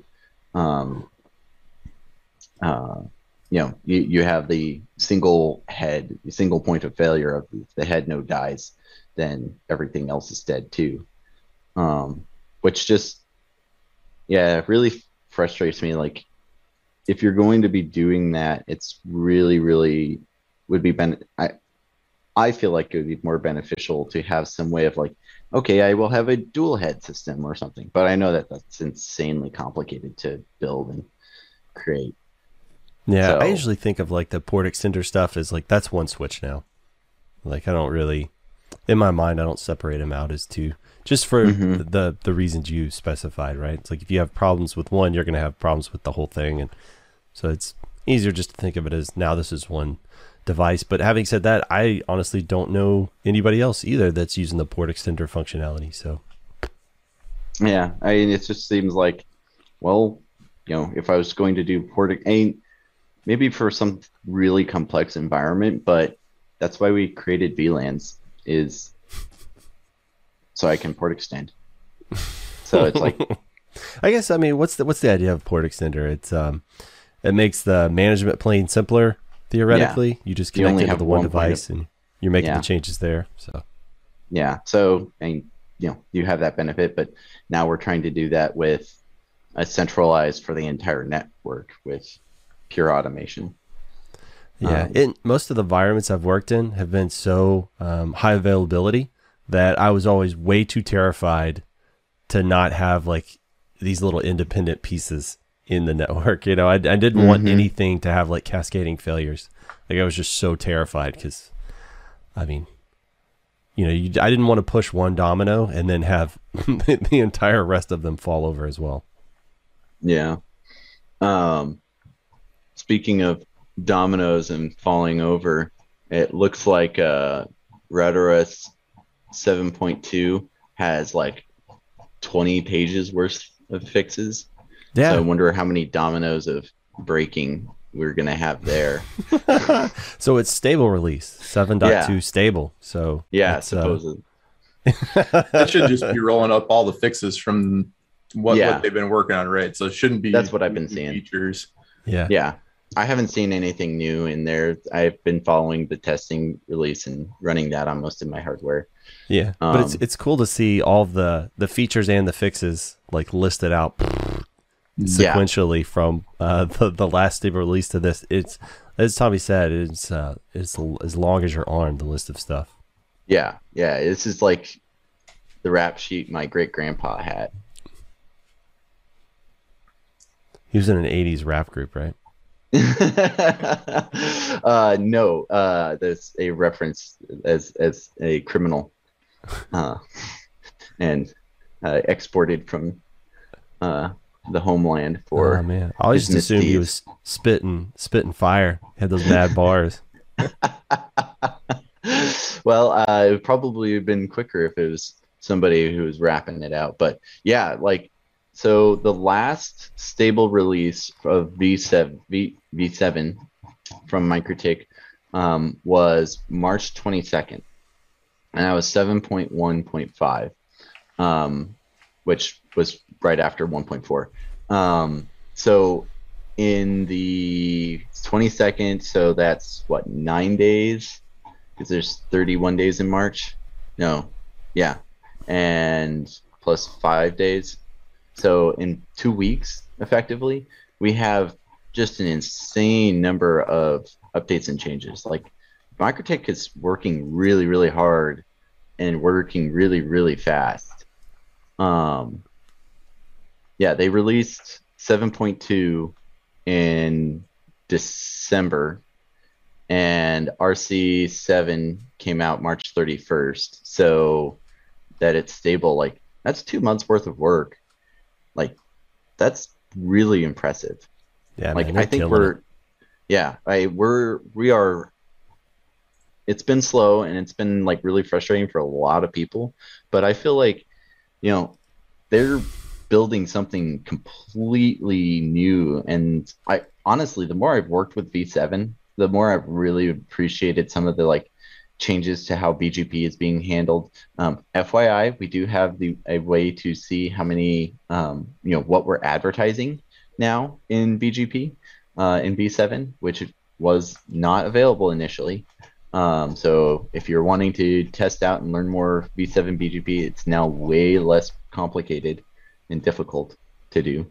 you have the single point of failure of the head node dies, then everything else is dead too. Which just really frustrates me. Like, if you're going to be doing that, it's really would be I feel like it would be more beneficial to have some way of like, okay, I will have a dual head system or something, but I know that that's insanely complicated to build and create. Yeah, So- I usually think of like the port extender stuff as like that's one switch now. Like, I don't really, in my mind, I don't separate them out as two, just for the reasons you specified, right? It's like if you have problems with one, you're going to have problems with the whole thing, and so it's easier just to think of it as now this is one device. But having said that, I honestly don't know anybody else either that's using the port extender functionality. So Yeah, I mean, it just seems like, well, if I was going to do porting, maybe for some really complex environment, but that's why we created VLANs, is so I can port extend. So it's like, I guess, I mean, what's the idea of port extender? It's it makes the management plane simpler theoretically. You just You connect only it to have the one one point device, and you're making Yeah. the changes there. So yeah. So, and you have that benefit, but now we're trying to do that with a centralized for the entire network with pure automation. yeah, most of the environments I've worked in have been so high availability that I was always way too terrified to not have like these little independent pieces in the network. I didn't want anything to have like cascading failures. Like, I was just so terrified because, I mean, I didn't want to push one domino and then have the entire rest of them fall over as well. Yeah. Speaking of dominoes and falling over, it looks like RouterOS 7.2 has like 20 pages worth of fixes. Yeah. So I wonder how many dominoes of breaking we're going to have there. So it's stable release, 7.2 Yeah. stable. So Yeah, it's, supposedly. That should just be rolling up all the fixes from what they've been working on, right? So it shouldn't be. That's what I've been new seeing. Features. yeah. Yeah. I haven't seen anything new in there. I've been following the testing release and running that on most of my hardware. Yeah, but it's cool to see all the features and the fixes like listed out sequentially from the last stable release to this. It's, as Tommy said, it's as long as your arm, the list of stuff. Yeah. This is like the rap sheet my great grandpa had. He was in an 80s rap group, right? No, that's a reference as a criminal, uh, and exported from the homeland for. Oh man, I always his just assumed he misdeeds. was spitting fire. Had those mad bars. Well, it would probably have been quicker if it was somebody who was rapping it out. But yeah, like, so the last stable release of V7 from MikroTik was March 22nd, and that was 7.1.5, which was right after 1.4. So in the 22nd, so that's what, 9 days? Because there's 31 days in March. No, yeah, and plus 5 days. So in 2 weeks, effectively, we have just an insane number of updates and changes. Like, MikroTik is working really, really hard and working really, really fast. Yeah, they released 7.2 in December, and RC7 came out March 31st. So that it's stable, like, that's 2 months worth of work. Like, that's really impressive. Yeah, Like, man, they're I think killing it. we are. It's been slow and it's been like really frustrating for a lot of people, but I feel like, they're building something completely new. And I honestly, the more I've worked with V7, the more I've really appreciated some of the like changes to how BGP is being handled. FYI, we do have a way to see how many, what we're advertising now in BGP, in V7, which was not available initially. So if you're wanting to test out and learn more V7 BGP, it's now way less complicated and difficult to do.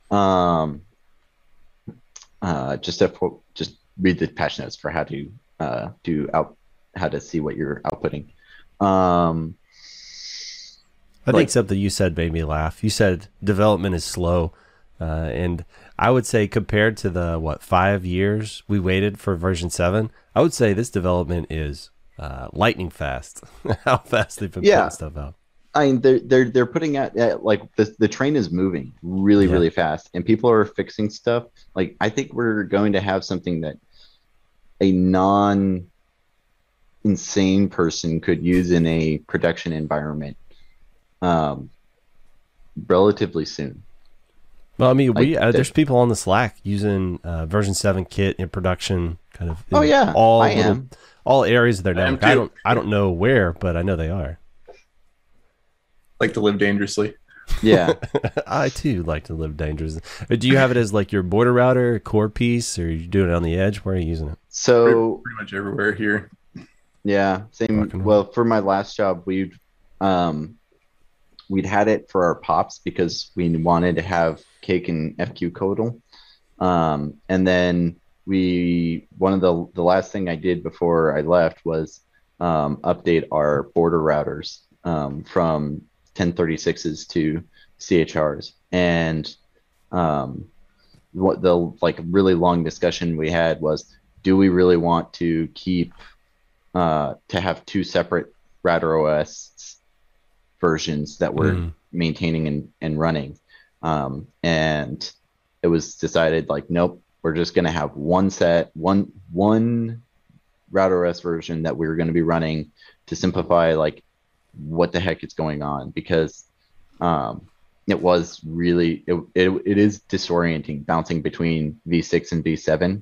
Just read the patch notes for how to how to see what you're outputting. I think like- something you said made me laugh. You said development is slow, and I would say compared to the 5 years we waited for version 7, I would say this development is lightning fast. How fast they've been Yeah. putting stuff out. I mean, they're putting out, like, the train is moving really, Yeah. really fast, and people are fixing stuff. Like, I think we're going to have something that a non-insane person could use in a production environment relatively soon. Well, I mean, Like, there's people on the Slack using version 7 kit in production, kind of. Oh, in yeah, all I am. all areas of their I am network. too. I don't know where, but I know they are. Like to live dangerously. Yeah. I too like to live dangerous. Do you have it as like your border router, core piece, or are you doing it on the edge? Where are you using it? So Pretty much everywhere here. yeah, same. Rock and roll. Well, for my last job, we'd had it for our pops because we wanted to have cake and FQ Codal. And then one of the last thing I did before I left was update our border routers from 1036s to CHRs. And what the like really long discussion we had was, do we really want to keep to have two separate router OS versions that we're maintaining and running? And it was decided, like, nope, we're just going to have one router OS version that we're going to be running to simplify, like, what the heck is going on, because it was really it is disorienting bouncing between V6 and V7,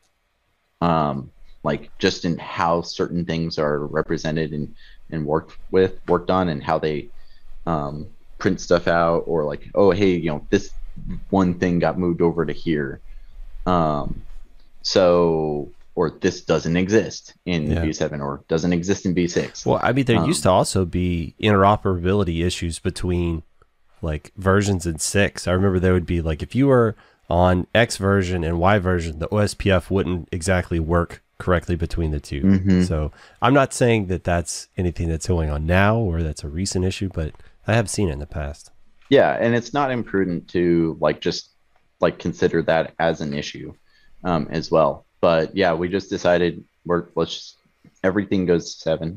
like, just in how certain things are represented and worked on, and how they print stuff out, or like, oh hey, this one thing got moved over to here, so, or this doesn't exist in V7 or doesn't exist in V6. Well, I mean, there used to also be interoperability issues between like versions in 6. I remember there would be like, if you were on X version and Y version, the OSPF wouldn't exactly work correctly between the two. Mhm. So I'm not saying that that's anything that's going on now or that's a recent issue, but I have seen it in the past. Yeah, and it's not imprudent to like just like consider that as an issue. as well. But yeah, we just decided everything goes to 7.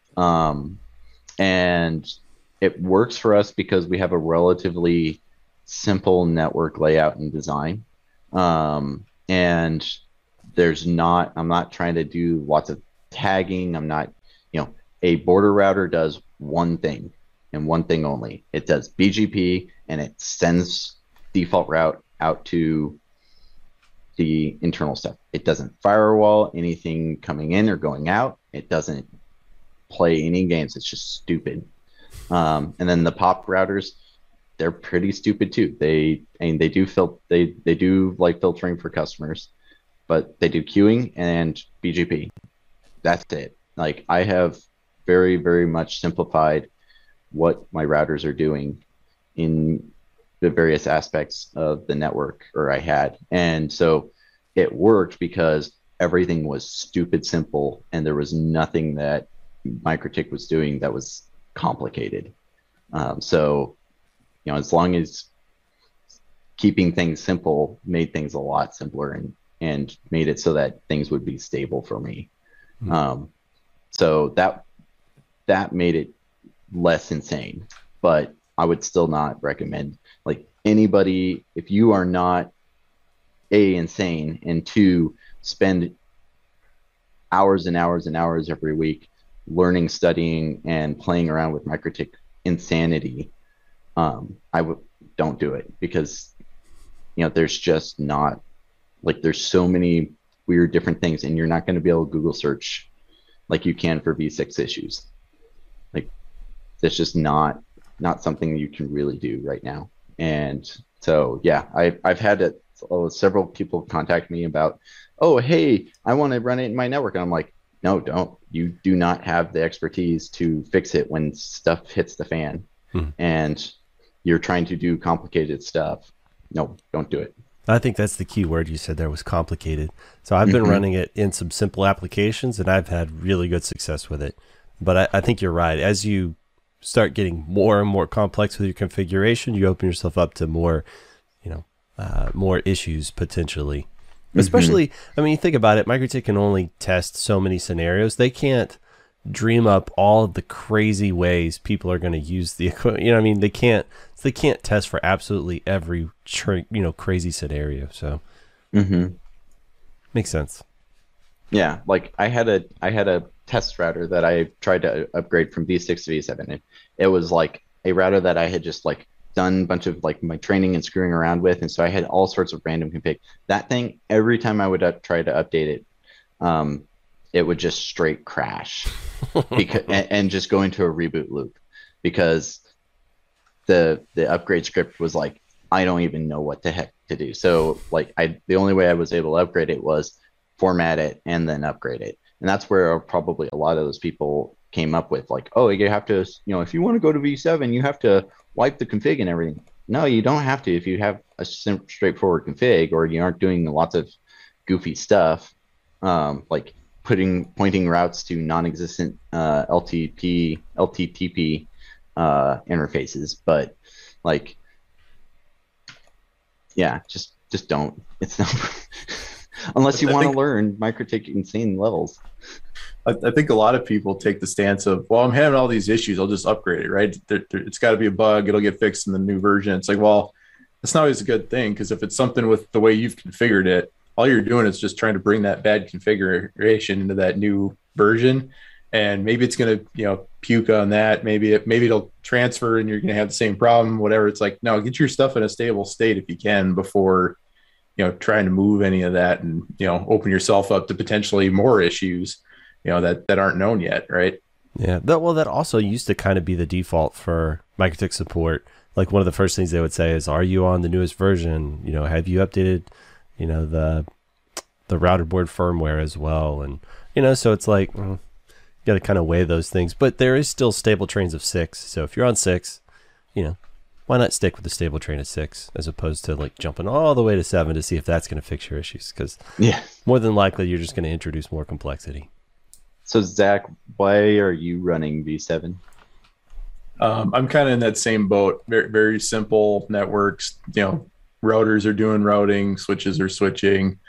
And it works for us because we have a relatively simple network layout and design. And I'm not trying to do lots of tagging. I'm not, a border router does one thing and one thing only. It does BGP and it sends default route out to the internal stuff. It doesn't firewall anything coming in or going out. It doesn't play any games. It's just stupid. And then the POP routers, they're pretty stupid too. They do like filtering for customers, but they do queuing and BGP. That's it. Like, I have very, very much simplified what my routers are doing in the various aspects of the network, or I had. And so it worked because everything was stupid simple and there was nothing that MikroTik was doing that was complicated. So, as long as keeping things simple made things a lot simpler and made it so that things would be stable for me. So that made it less insane, but I would still not recommend, like, anybody, if you are not insane, and 2, spend hours and hours and hours every week learning, studying, and playing around with MikroTik insanity, don't do it, because there's just not, like, there's so many weird different things, and you're not going to be able to Google search like you can for V6 issues. Like, that's just not something you can really do right now. And so, yeah, I've had several people contact me about, oh, hey, I want to run it in my network. And I'm like, no, don't. You do not have the expertise to fix it when stuff hits the fan. And you're trying to do complicated stuff. No, don't do it. I think that's the key word you said there, was complicated. So I've been running it in some simple applications, and I've had really good success with it. But I think you're right. As you start getting more and more complex with your configuration, you open yourself up to more, more issues potentially. Especially, I mean, you think about it, MikroTik can only test so many scenarios. They can't dream up all of the crazy ways people are going to use the equipment. I mean, they can't test for absolutely every crazy scenario. So makes sense. Yeah, like I had a test router that I tried to upgrade from V6 to V7. It was like a router that I had just like done a bunch of like my training and screwing around with, and so I had all sorts of random config. That thing, every time I would try to update it, it would just straight crash and just go into a reboot loop, because the upgrade script was like, I don't even know what the heck to do. So like the only way I was able to upgrade it was format it and then upgrade it. And that's where probably a lot of those people came up with, like, oh, you have to, if you want to go to V7, you have to wipe the config and everything. No, you don't have to if you have a straightforward config, or you aren't doing lots of goofy stuff, like pointing routes to non-existent LTTP interfaces. But like, yeah, just don't. It's not unless you want to learn MikroTik insane levels. I think a lot of people take the stance of, well, I'm having all these issues, I'll just upgrade it, right? It's got to be a bug, it'll get fixed in the new version. It's like, well, that's not always a good thing, because if it's something with the way you've configured it, all you're doing is just trying to bring that bad configuration into that new version, and maybe it's going to puke on that. Maybe it'll transfer and you're going to have the same problem, whatever. It's like, no, get your stuff in a stable state if you can before trying to move any of that, and open yourself up to potentially more issues that aren't known yet, right? Yeah. That also used to kind of be the default for MikroTik support. Like, one of the first things they would say is, are you on the newest version? Have you updated, the router board firmware as well? And, so it's like, you got to kind of weigh those things. But there is still stable trains of 6. So if you're on 6, why not stick with the stable train of 6 as opposed to like jumping all the way to 7 to see if that's going to fix your issues? Because more than likely, you're just going to introduce more complexity. So Zach, why are you running V7? I'm kind of in that same boat. Very, very simple networks. Routers are doing routing, switches are switching.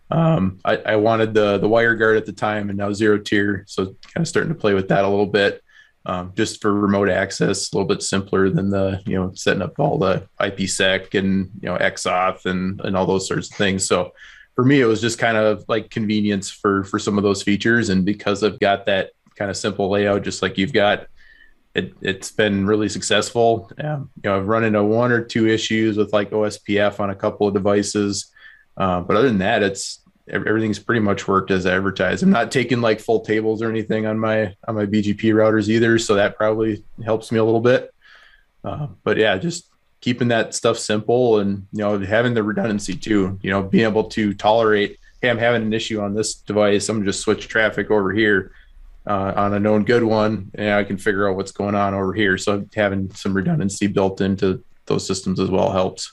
I wanted the WireGuard at the time, and now Zero Tier, so kind of starting to play with that a little bit, just for remote access, a little bit simpler than the setting up all the IPsec and XAuth and all those sorts of things. So for me, it was just kind of like convenience for some of those features, and because I've got that kind of simple layout, just like you've got. It's been really successful. I've run into one or two issues with like OSPF on a couple of devices. But other than that, everything's pretty much worked as advertised. I'm not taking like full tables or anything on my BGP routers either. So that probably helps me a little bit. But yeah, just keeping that stuff simple and, having the redundancy too, being able to tolerate, hey, I'm having an issue on this device. I'm just switch traffic over here. On a known good one, and I can figure out what's going on over here. So having some redundancy built into those systems as well helps.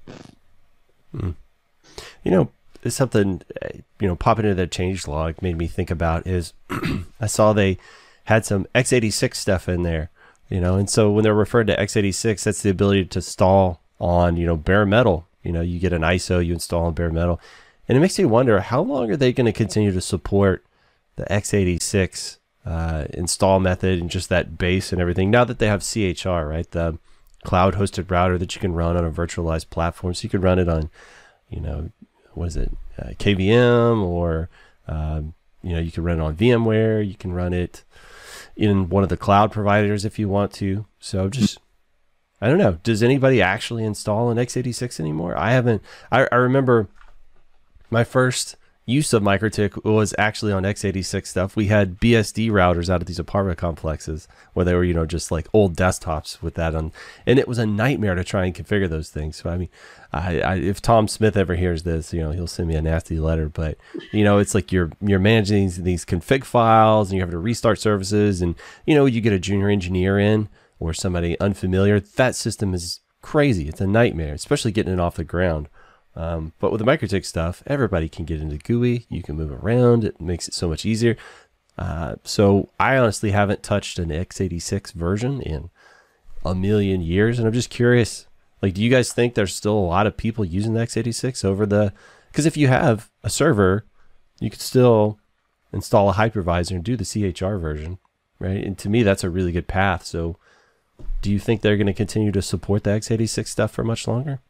It's something, popping into that change log made me think about is I saw they had some x86 stuff in there, and so when they're referring to x86, that's the ability to install on, bare metal. You get an ISO, you install on bare metal. And it makes me wonder, how long are they going to continue to support the x86 install method and just that base and everything, now that they have CHR, right? The cloud hosted router that you can run on a virtualized platform. So you could run it on, what is it? KVM, or, you can run it on VMware. You can run it in one of the cloud providers if you want to. So I don't know. Does anybody actually install an x86 anymore? I haven't. I remember my first use of MikroTik was actually on x86 stuff. We had BSD routers out of these apartment complexes where they were, just like old desktops with that on, and it was a nightmare to try and configure those things. So I mean, if Tom Smith ever hears this, he'll send me a nasty letter. But it's like you're managing these config files, and you have to restart services, and you get a junior engineer in or somebody unfamiliar. That system is crazy. It's a nightmare, especially getting it off the ground. But with the MikroTik stuff, everybody can get into GUI. You can move around. It makes it so much easier. So I honestly haven't touched an x86 version in a million years. And I'm just curious, like, do you guys think there's still a lot of people using the x86 over because if you have a server, you could still install a hypervisor and do the CHR version, right? And to me, that's a really good path. So do you think they're going to continue to support the x86 stuff for much longer?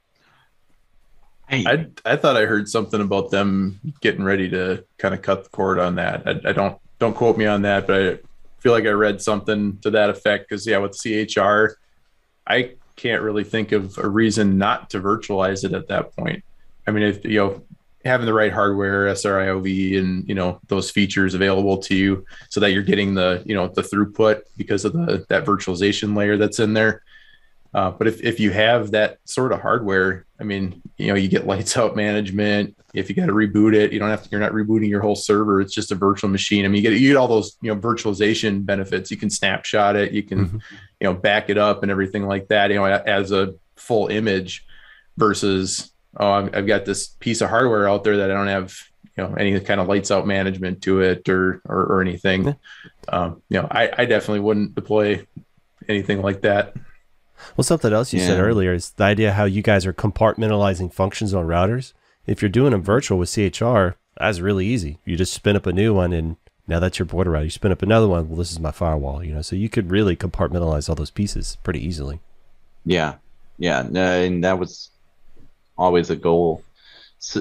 I thought I heard something about them getting ready to kind of cut the cord on that. I don't quote me on that, but I feel like I read something to that effect. Because with CHR, I can't really think of a reason not to virtualize it at that point. I mean, if having the right hardware, SRIOV, and those features available to you, so that you're getting the the throughput because of that virtualization layer that's in there. But if you have that sort of hardware, I mean, you get lights out management. If you got to reboot it, you're not rebooting your whole server. It's just a virtual machine. I mean, you get all those, virtualization benefits. You can snapshot it, you can, back it up and everything like that, as a full image versus, I've got this piece of hardware out there that I don't have, any kind of lights out management to it or anything. I definitely wouldn't deploy anything like that. Well, something else you said earlier is the idea how you guys are compartmentalizing functions on routers. If you're doing them virtual with CHR, that's really easy. You just spin up a new one, and now that's your border router. You spin up another one. Well, this is my firewall. So you could really compartmentalize all those pieces pretty easily. Yeah, and that was always a goal. So,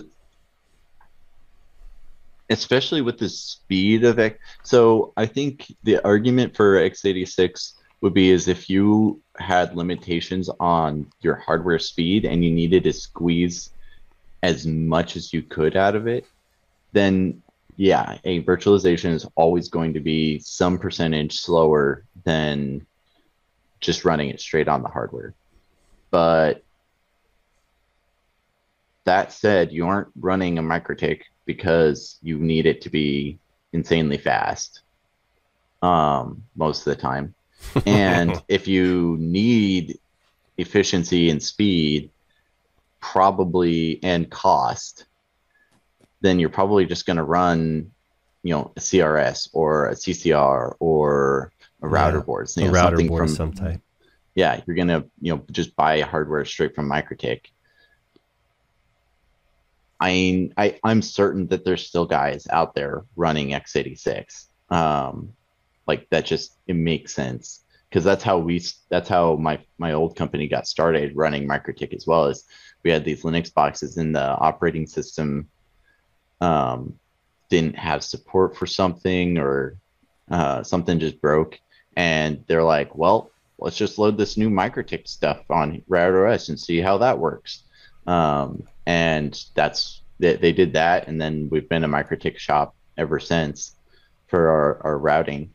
especially with the speed of it. So I think the argument for x86 would be is if you had limitations on your hardware speed and you needed to squeeze as much as you could out of it, then yeah, a virtualization is always going to be some percentage slower than just running it straight on the hardware. But that said, you aren't running a MikroTik because you need it to be insanely fast most of the time. And if you need efficiency and speed, probably, and cost, then you're probably just going to run, a CRS or a CCR or a router board. A router board of some type. Yeah, you're going to, just buy hardware straight from MikroTik. I'm certain that there's still guys out there running x86. Like that just it makes sense because that's how my old company got started running MikroTik as well. As we had these Linux boxes and the operating system didn't have support for something, or something just broke, and they're like, well, let's just load this new MikroTik stuff on RouterOS and see how that works. And they did that, and then we've been a MikroTik shop ever since for our routing.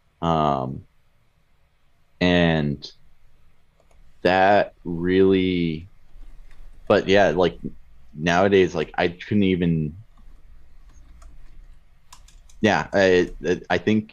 And that really, but yeah, like nowadays, like I couldn't even, yeah, I think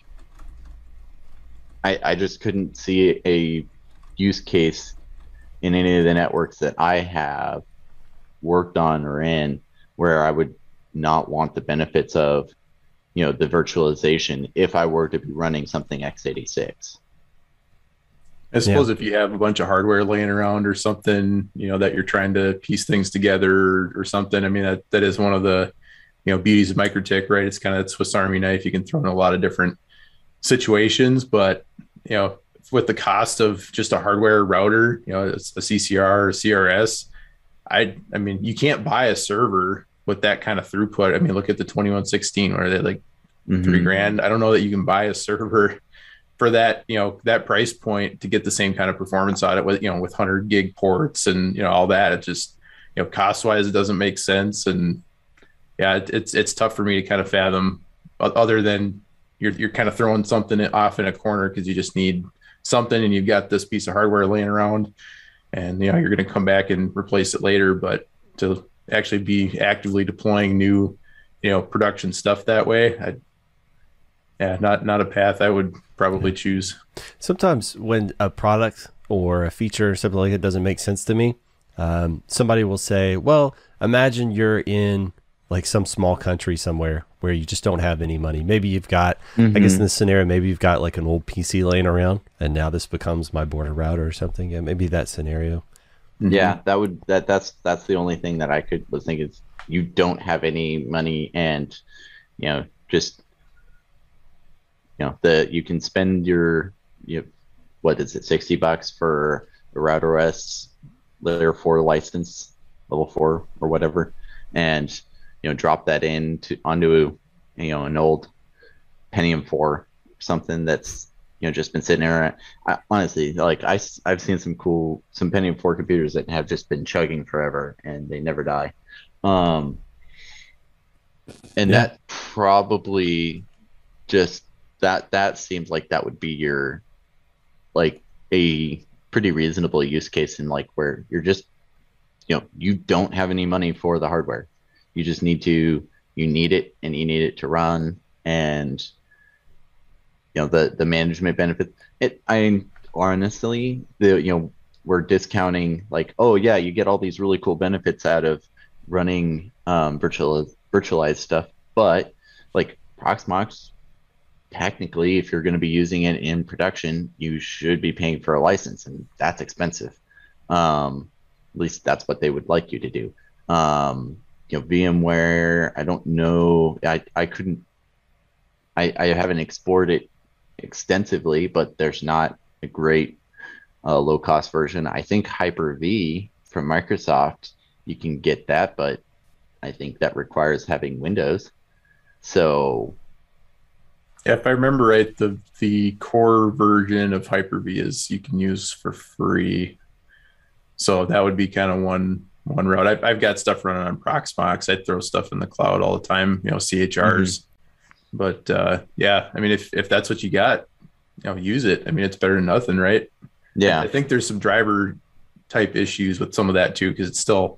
I just couldn't see a use case in any of the networks that I have worked on or in where I would not want the benefits of, the virtualization if I were to be running something x86. I suppose if you have a bunch of hardware laying around or something, that you're trying to piece things together or something. I mean, that is one of the, beauties of MikroTik, right? It's kind of that Swiss Army knife. You can throw in a lot of different situations, but, with the cost of just a hardware router, a CCR or CRS, I mean, you can't buy a server with that kind of throughput. I mean, look at the 2116, where they're like $3,000. I don't know that you can buy a server for that, that price point to get the same kind of performance on it with 100 gig ports and, all that. It just, cost wise, it doesn't make sense. And yeah, it's tough for me to kind of fathom, other than you're kind of throwing something off in a corner because you just need something and you've got this piece of hardware laying around, and, you're going to come back and replace it later. But to actually be actively deploying new, production stuff that way, not a path I would probably choose. Sometimes when a product or a feature or something like that doesn't make sense to me, somebody will say, well, imagine you're in like some small country somewhere where you just don't have any money. Maybe you've got, I guess in this scenario, maybe you've got like an old PC laying around and now this becomes my border router or something. Yeah, maybe that scenario. Yeah, that's the only thing that I was thinking is you don't have any money, and just you can spend your what is it, $60 for a RouterOS layer 4 license, level 4 or whatever, and drop that onto an old Pentium 4 or something that's just been sitting there. Honestly, like I've seen some Pentium 4 computers that have just been chugging forever and they never die. And that probably just that seems like that would be your, like, a pretty reasonable use case in like where you're just you don't have any money for the hardware. You just need it, and you need it to run, and the management benefit. Honestly, we're discounting like, oh yeah, you get all these really cool benefits out of running virtualized stuff, but like Proxmox, technically, if you're going to be using it in production, you should be paying for a license, and that's expensive. At least that's what they would like you to do. VMware, I don't know. I haven't explored it extensively, but there's not a great low cost version. I think Hyper-V from Microsoft, you can get that, but I think that requires having Windows. So yeah, if I remember right, the core version of Hyper-V is you can use for free. So that would be kind of one route. I've got stuff running on Proxmox. I throw stuff in the cloud all the time, CHRs. But yeah, I mean, if that's what you got, use it. I mean, it's better than nothing, right? Yeah. I think there's some driver type issues with some of that too, because it's still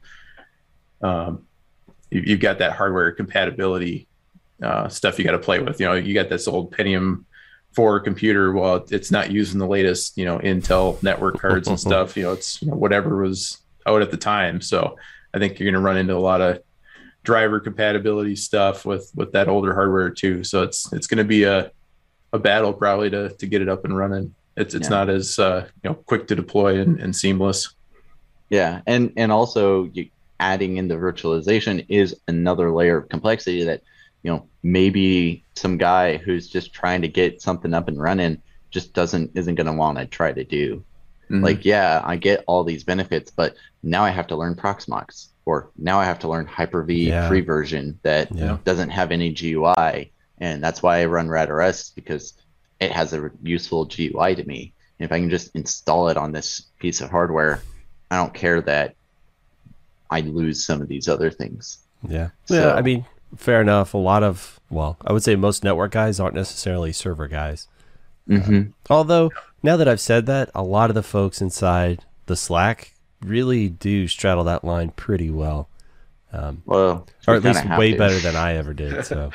you've got that hardware compatibility stuff you got to play with. You got this old Pentium 4 computer. Well, it's not using the latest, Intel network cards and stuff. It's whatever was out at the time. So I think you're going to run into a lot of driver compatibility stuff with that older hardware too. So it's going to be a battle probably to get it up and running. It's not as quick to deploy and seamless. Yeah, and also adding in the virtualization is another layer of complexity that, maybe some guy who's just trying to get something up and running just isn't going to want to try to do. Like, yeah, I get all these benefits, but now I have to learn Proxmox, or now I have to learn Hyper-V free version that doesn't have any GUI. And that's why I run RadOS, because it has a useful GUI to me. And if I can just install it on this piece of hardware, I don't care that I lose some of these other things. Yeah. So, yeah, I mean, fair enough. A lot of, I would say most network guys aren't necessarily server guys. Although, now that I've said that, a lot of the folks inside the Slack really do straddle that line pretty well. Or at least way better than I ever did. So,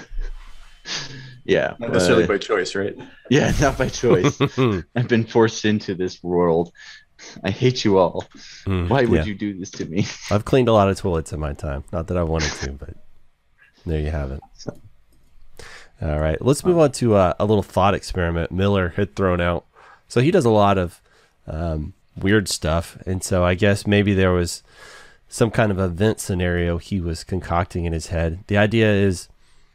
yeah, not necessarily by choice, right? Yeah, not by choice. I've been forced into this world. I hate you all. Why would you do this to me? I've cleaned a lot of toilets in my time. Not that I wanted to, but there you have it. All right, let's move on to a little thought experiment Miller had thrown out. So he does a lot of weird stuff, and so I guess maybe there was some kind of event scenario he was concocting in his head. The idea is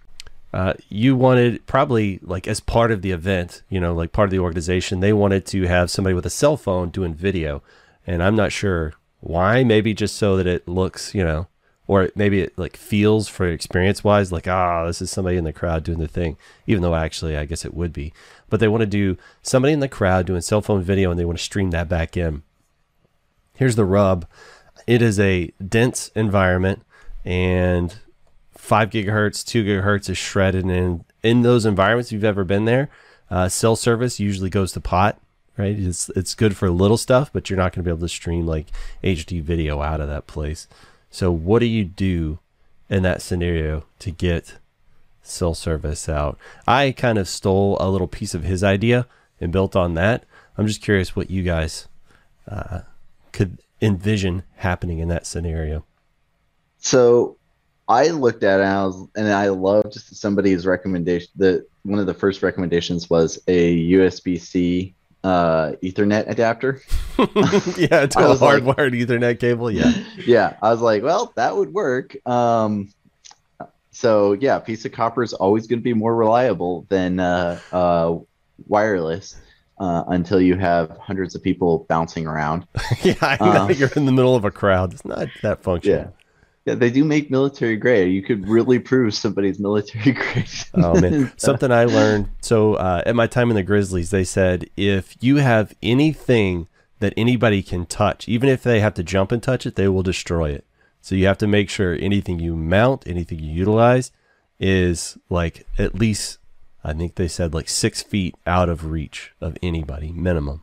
you wanted, probably like as part of the event, like part of the organization, they wanted to have somebody with a cell phone doing video, and I'm not sure why. Maybe just so that it looks, or maybe it like feels for experience wise, like, this is somebody in the crowd doing the thing, even though actually I guess it would be. But they want to do somebody in the crowd doing cell phone video, and they want to stream that back in. Here's the rub. It is a dense environment, and 5 gigahertz, 2 gigahertz is shredded. And in those environments, if you've ever been there, cell service usually goes to pot, right? It's good for little stuff, but you're not going to be able to stream like HD video out of that place. So what do you do in that scenario to get cell service out? I kind of stole a little piece of his idea and built on that. I'm just curious what you guys could envision happening in that scenario. So I looked at it and I loved somebody's recommendation. One of the first recommendations was a USB-C Ethernet adapter. Yeah, to a hardwired Ethernet cable. Yeah. Yeah. I was like, well, that would work. So yeah, a piece of copper is always going to be more reliable than wireless until you have hundreds of people bouncing around. Yeah, I know you're in the middle of a crowd. It's not that functional. Yeah, they do make military grade. You could really prove somebody's military grade. Oh man, something I learned. So at my time in the Grizzlies, they said if you have anything that anybody can touch, even if they have to jump and touch it, they will destroy it. So you have to make sure anything you mount, anything you utilize, is like at least, I think they said like 6 feet out of reach of anybody, minimum.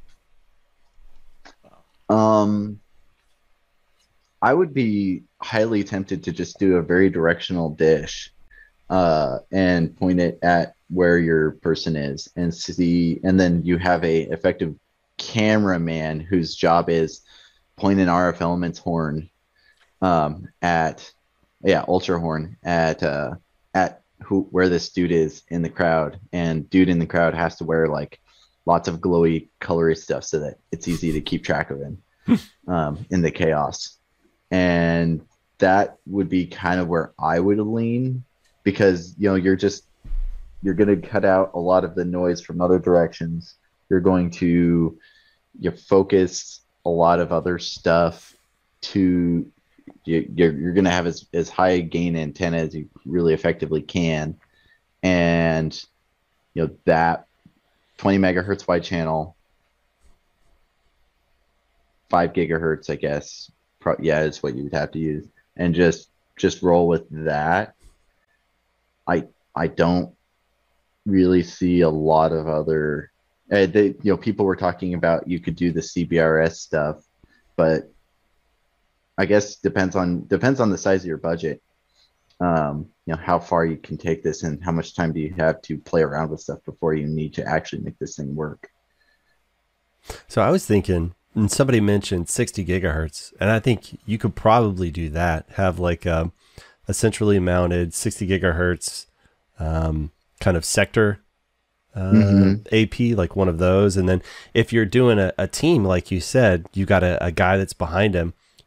I would be highly tempted to just do a very directional dish and point it at where your person is and see, and then you have a effective cameraman whose job is point an RF Elements horn ultra horn at where this dude is in the crowd, and dude in the crowd has to wear like lots of glowy colory stuff so that it's easy to keep track of him in the chaos. And that would be kind of where I would lean, because you're going to cut out a lot of the noise from other directions. You're going to focus a lot of other stuff to you're going to have as high a gain antenna as you really effectively can, and that 20 megahertz wide channel, 5 gigahertz, I guess. Is what you would have to use, and just roll with that. I don't really see a lot of other. People were talking about you could do the CBRS stuff, but I guess depends on the size of your budget. How far you can take this, and how much time do you have to play around with stuff before you need to actually make this thing work. So I was thinking, and somebody mentioned 60 gigahertz, and I think you could probably do that. Have like a centrally mounted 60 gigahertz kind of sector AP, like one of those. And then if you're doing a team, like you said, you got a guy that's behind him.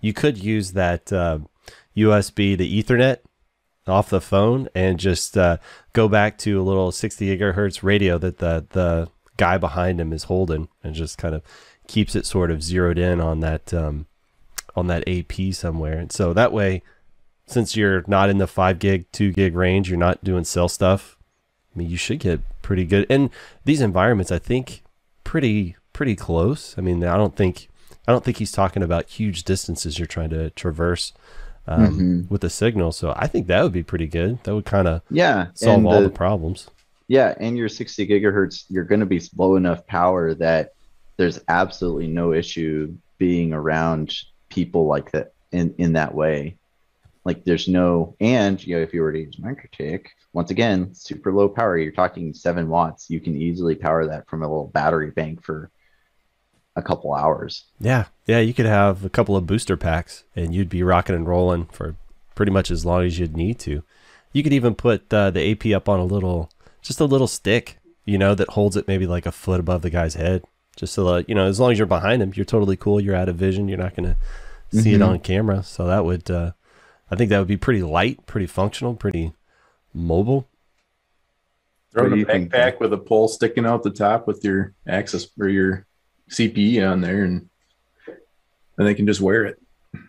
you could use that USB to Ethernet off the phone and just go back to a little 60 gigahertz radio that the guy behind him is holding, and just kind of keeps it sort of zeroed in on that AP somewhere. And so that way, since you're not in the 5 gig, 2 gig range, you're not doing cell stuff. I mean, you should get pretty good. And these environments, I think, pretty close. I mean, I don't think he's talking about huge distances you're trying to traverse with the signal. So I think that would be pretty good. That would kind of solve all the problems. Yeah, and your 60 gigahertz, you're going to be low enough power that there's absolutely no issue being around people like that in that way. Like there's no, and you know, if you were to use MikroTik, once again, super low power, you're talking 7 watts. You can easily power that from a little battery bank for a couple hours. Yeah, you could have a couple of booster packs and you'd be rocking and rolling for pretty much as long as you'd need to. You could even put the AP up on a little stick, you know, that holds it maybe like a foot above the guy's head. Just so that, you know, as long as you're behind him, you're totally cool. You're out of vision. You're not going to see it on camera. So that would, I think that would be pretty light, pretty functional, pretty mobile. Throw in a backpack with a pole sticking out the top with your access or your CPE on there, and then they can just wear it.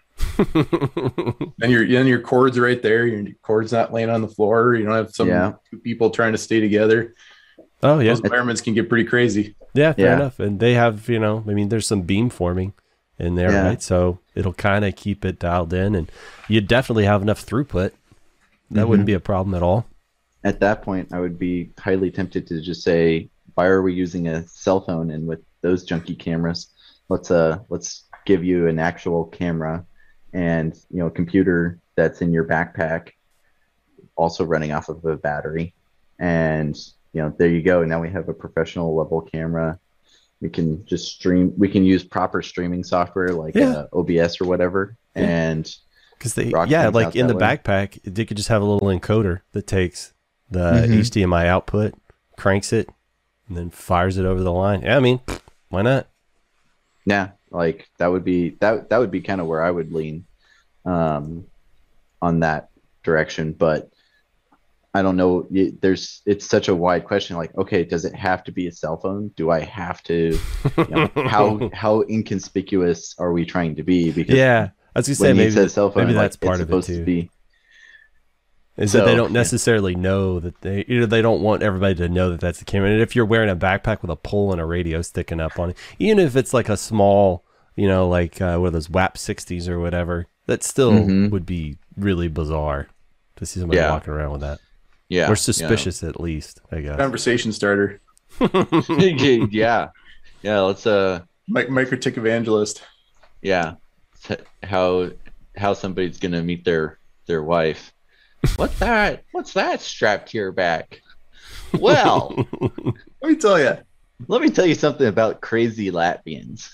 And your cord's right there. Your cord's not laying on the floor. You don't have two people trying to stay together. Oh yeah, those environments can get pretty crazy. Yeah, fair enough. And they have, you know, I mean, there's some beam forming in there, right? So it'll kind of keep it dialed in, and you definitely have enough throughput. That wouldn't be a problem at all. At that point, I would be highly tempted to just say, why are we using a cell phone? And with those junky cameras, let's give you an actual camera and, you know, a computer that's in your backpack, also running off of a battery. And, you know, there you go. Now we have a professional level camera. We can just stream. We can use proper streaming software like OBS or whatever. And because like in the backpack, they could just have a little encoder that takes the HDMI output, cranks it, and then fires it over the line. Yeah, I mean, why not? Yeah, like that would be kind of where I would lean on that direction. But I don't know. It's such a wide question. Like, okay, does it have to be a cell phone? Do I have to? You know, how inconspicuous are we trying to be? Because I was gonna say maybe that's part of it too. That they don't necessarily know that they don't want everybody to know that that's the camera. And if you're wearing a backpack with a pole and a radio sticking up on it, even if it's like a small, you know, like one of those WAP 60s or whatever, that still would be really bizarre to see somebody walking around with that. Yeah, or suspicious at least, I guess. Conversation starter. yeah. Let's MikroTik evangelist. Yeah, how somebody's gonna meet their wife. What's that? What's that strapped to your back? Well, let me tell you something about crazy Latvians.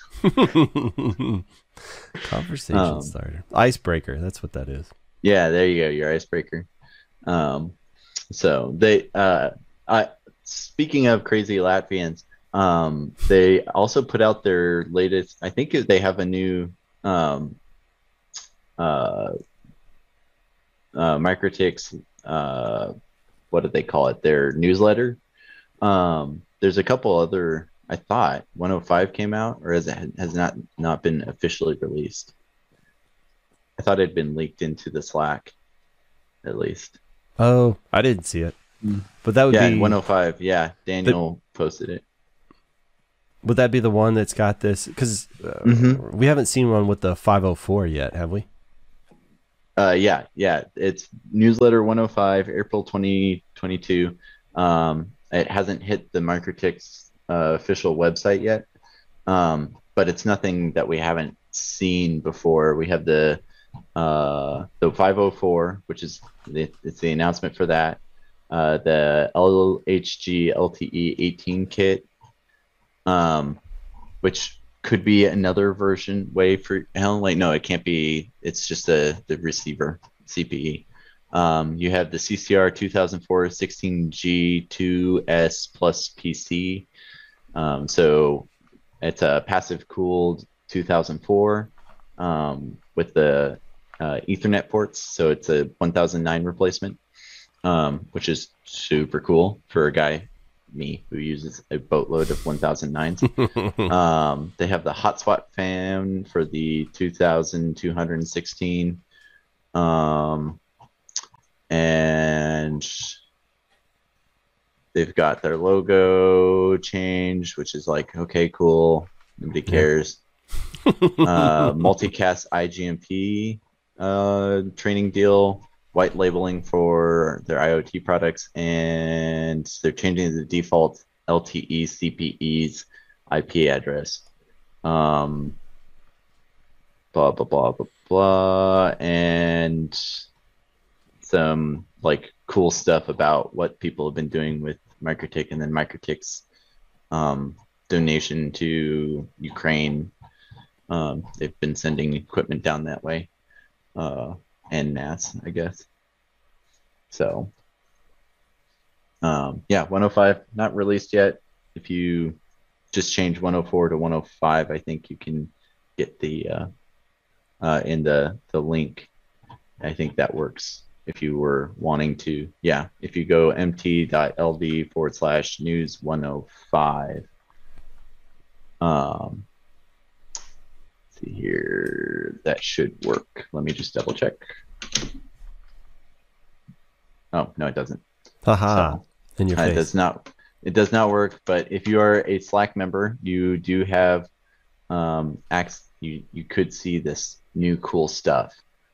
Conversation starter, icebreaker. That's what that is. Yeah, there you go. Your icebreaker. So they, speaking of crazy Latvians, they also put out their latest. I think they have a new MikroTik's, what did they call it? Their newsletter. There's a couple other. I thought 105 came out, or has not been officially released. I thought it had been leaked into the Slack, at least. Oh, I didn't see it. But that would be 105. Yeah, Daniel posted it. Would that be the one that's got this? Because we haven't seen one with the 504 yet, have we? Yeah. It's newsletter 105, April 2022. It hasn't hit the MikroTik's official website yet, but it's nothing that we haven't seen before. We have the 504, which is it's the announcement for that. The LHG LTE 18 kit, which could be another version way for no, it can't be. It's just the receiver CPE. You have the CCR 2004 16G2S plus PC. So it's a passive cooled 2004 with the Ethernet ports. So it's a 1009 replacement, which is super cool for a guy, me, who uses a boatload of 1009s. They have the hotspot fan for the 2216. And they've got their logo changed, which is like, okay, cool. Nobody cares. Multicast IGMP training deal, white labeling for their IoT products, and they're changing the default LTE CPE's IP address. Blah, blah, blah, blah, blah. And some like cool stuff about what people have been doing with MikroTik, and then MikroTik's donation to Ukraine. They've been sending equipment down that way, en masse, I guess. So, yeah, 105 not released yet. If you just change 104 to 105, I think you can get the in the link. I think that works. If you were wanting to, yeah, if you go mt.ld/news 105. See here, that should work. Let me just double check. Oh, no, it doesn't. Haha, in your face. It does not work, but if you are a Slack member, you do have access. You could see this new cool stuff.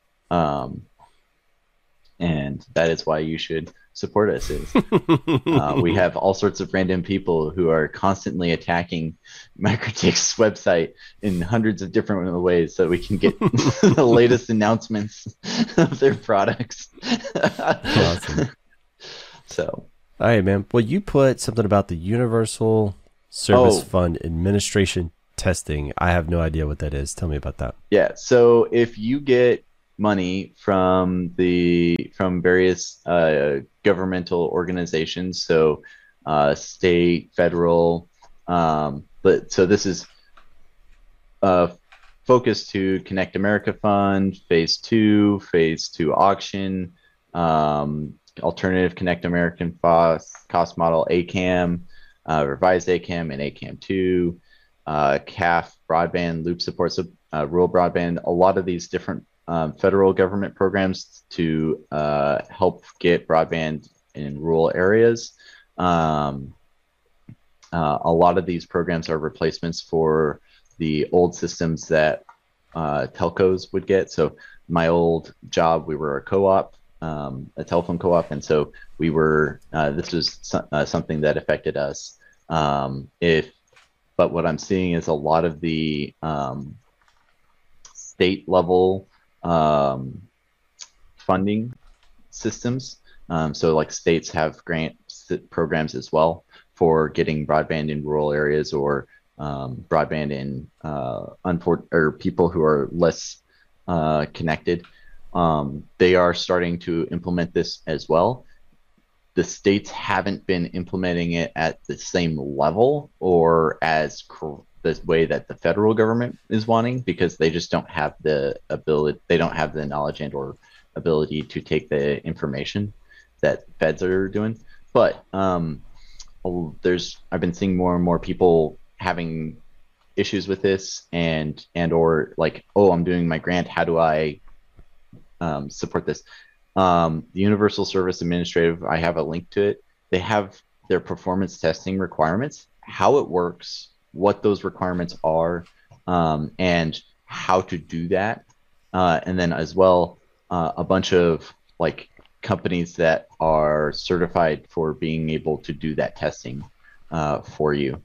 And that is why you should support us. We have all sorts of random people who are constantly attacking MikroTik's website in hundreds of different ways so we can get the latest announcements of their products. Awesome. So, all right, man. Well, you put something about the Universal Service Fund Administration testing. I have no idea what that is. Tell me about that. Yeah. So if you get money from various governmental organizations, so state, federal, but so this is focused to Connect America Fund, Phase 2 auction, alternative Connect American cost model, ACAM, revised ACAM, and ACAM 2, CAF broadband, loop support, rural broadband, a lot of these different federal government programs to help get broadband in rural areas. A lot of these programs are replacements for the old systems that telcos would get. So my old job, we were a co-op, a telephone co-op, and so we were. This was something that affected us. But what I'm seeing is a lot of the state level funding systems. So like states have grant programs as well for getting broadband in rural areas or broadband in or people who are less connected. They are starting to implement this as well. The states haven't been implementing it at the same level or as the way that the federal government is wanting, because they just don't have the ability, they don't have the knowledge and or ability to take the information that feds are doing. But I've been seeing more and more people having issues with this and or like, oh, I'm doing my grant, how do I support this? The Universal Service Administrative, I have a link to it. They have their performance testing requirements, how it works, what those requirements are, and how to do that. And then as well, a bunch of like companies that are certified for being able to do that testing for you.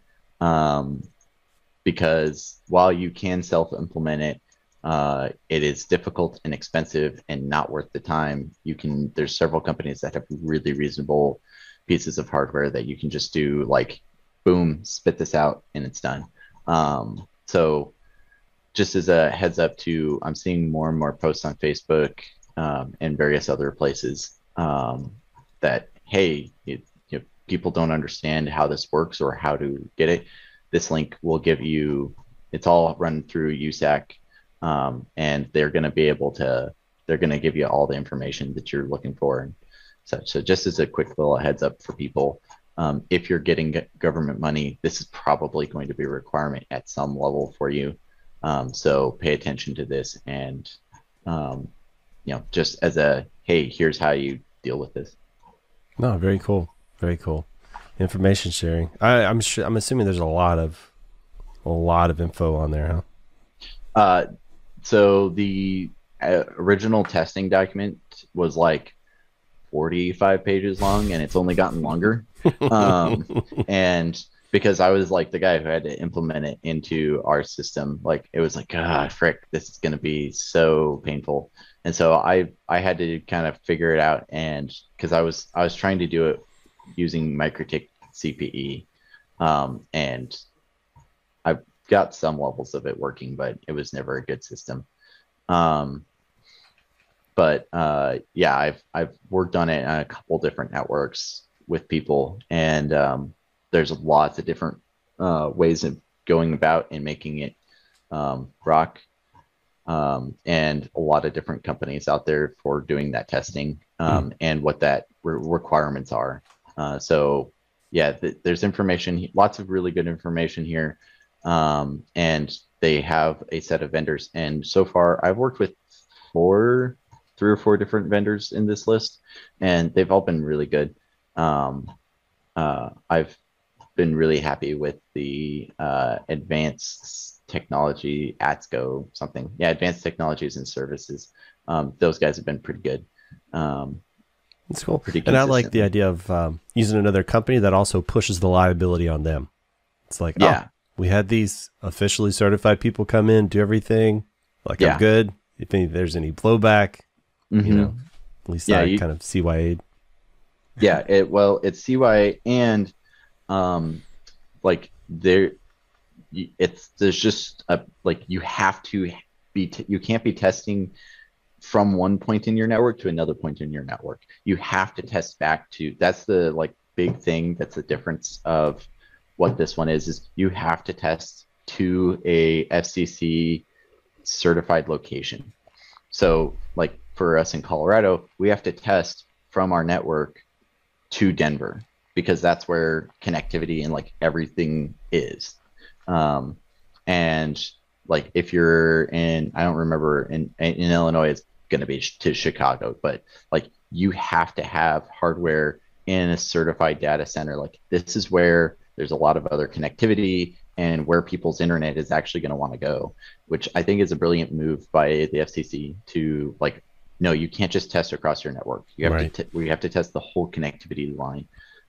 Because while you can self-implement it, it is difficult and expensive and not worth the time. There's several companies that have really reasonable pieces of hardware that you can just do like, boom, spit this out and it's done. So just as a heads up to, I'm seeing more and more posts on Facebook and various other places that, hey, people don't understand how this works or how to get it. This link will give you, it's all run through USAC. and they're going to be able to, they're going to give you all the information that you're looking for and such. So just as a quick little heads up for people, if you're getting government money, this is probably going to be a requirement at some level for you. So pay attention to this, and just as a, hey, here's how you deal with this. No, very cool. Very cool. Information sharing. I'm assuming there's a lot of info on there, huh? So the original testing document was like 45 pages long, and it's only gotten longer. And because I was like the guy who had to implement it into our system, like it was like, frick, this is going to be so painful. And so I had to kind of figure it out, and because I was trying to do it using MikroTik CPE, and I got some levels of it working, but it was never a good system. But I've worked on it on a couple different networks with people, and there's lots of different ways of going about and making it rock, and a lot of different companies out there for doing that testing, and what that requirements are. So yeah, there's information, lots of really good information here, and they have a set of vendors. And so far, I've worked with 3 or 4 different vendors in this list, and they've all been really good. I've been really happy with the Advanced Technology ATSCO something. Yeah, Advanced Technologies and Services. Those guys have been pretty good. That's cool. And I like the idea of using another company that also pushes the liability on them. It's like, we had these officially certified people come in, do everything. Like, I'm good. If there's any blowback, at least I kind of CYA'd. Yeah, it's CYA, and there's just you have to be, you can't be testing from one point in your network to another point in your network. You have to test back to, that's the big thing. That's the difference of what this one is you have to test to a FCC certified location. So for us in Colorado, we have to test from our network to Denver, because that's where connectivity and everything is. And if you're in, I don't remember, in Illinois, it's going to be to Chicago, but you have to have hardware in a certified data center. This is where there's a lot of other connectivity and where people's internet is actually going to want to go, which I think is a brilliant move by the FCC to no, you can't just test across your network. You have we have to test the whole connectivity line.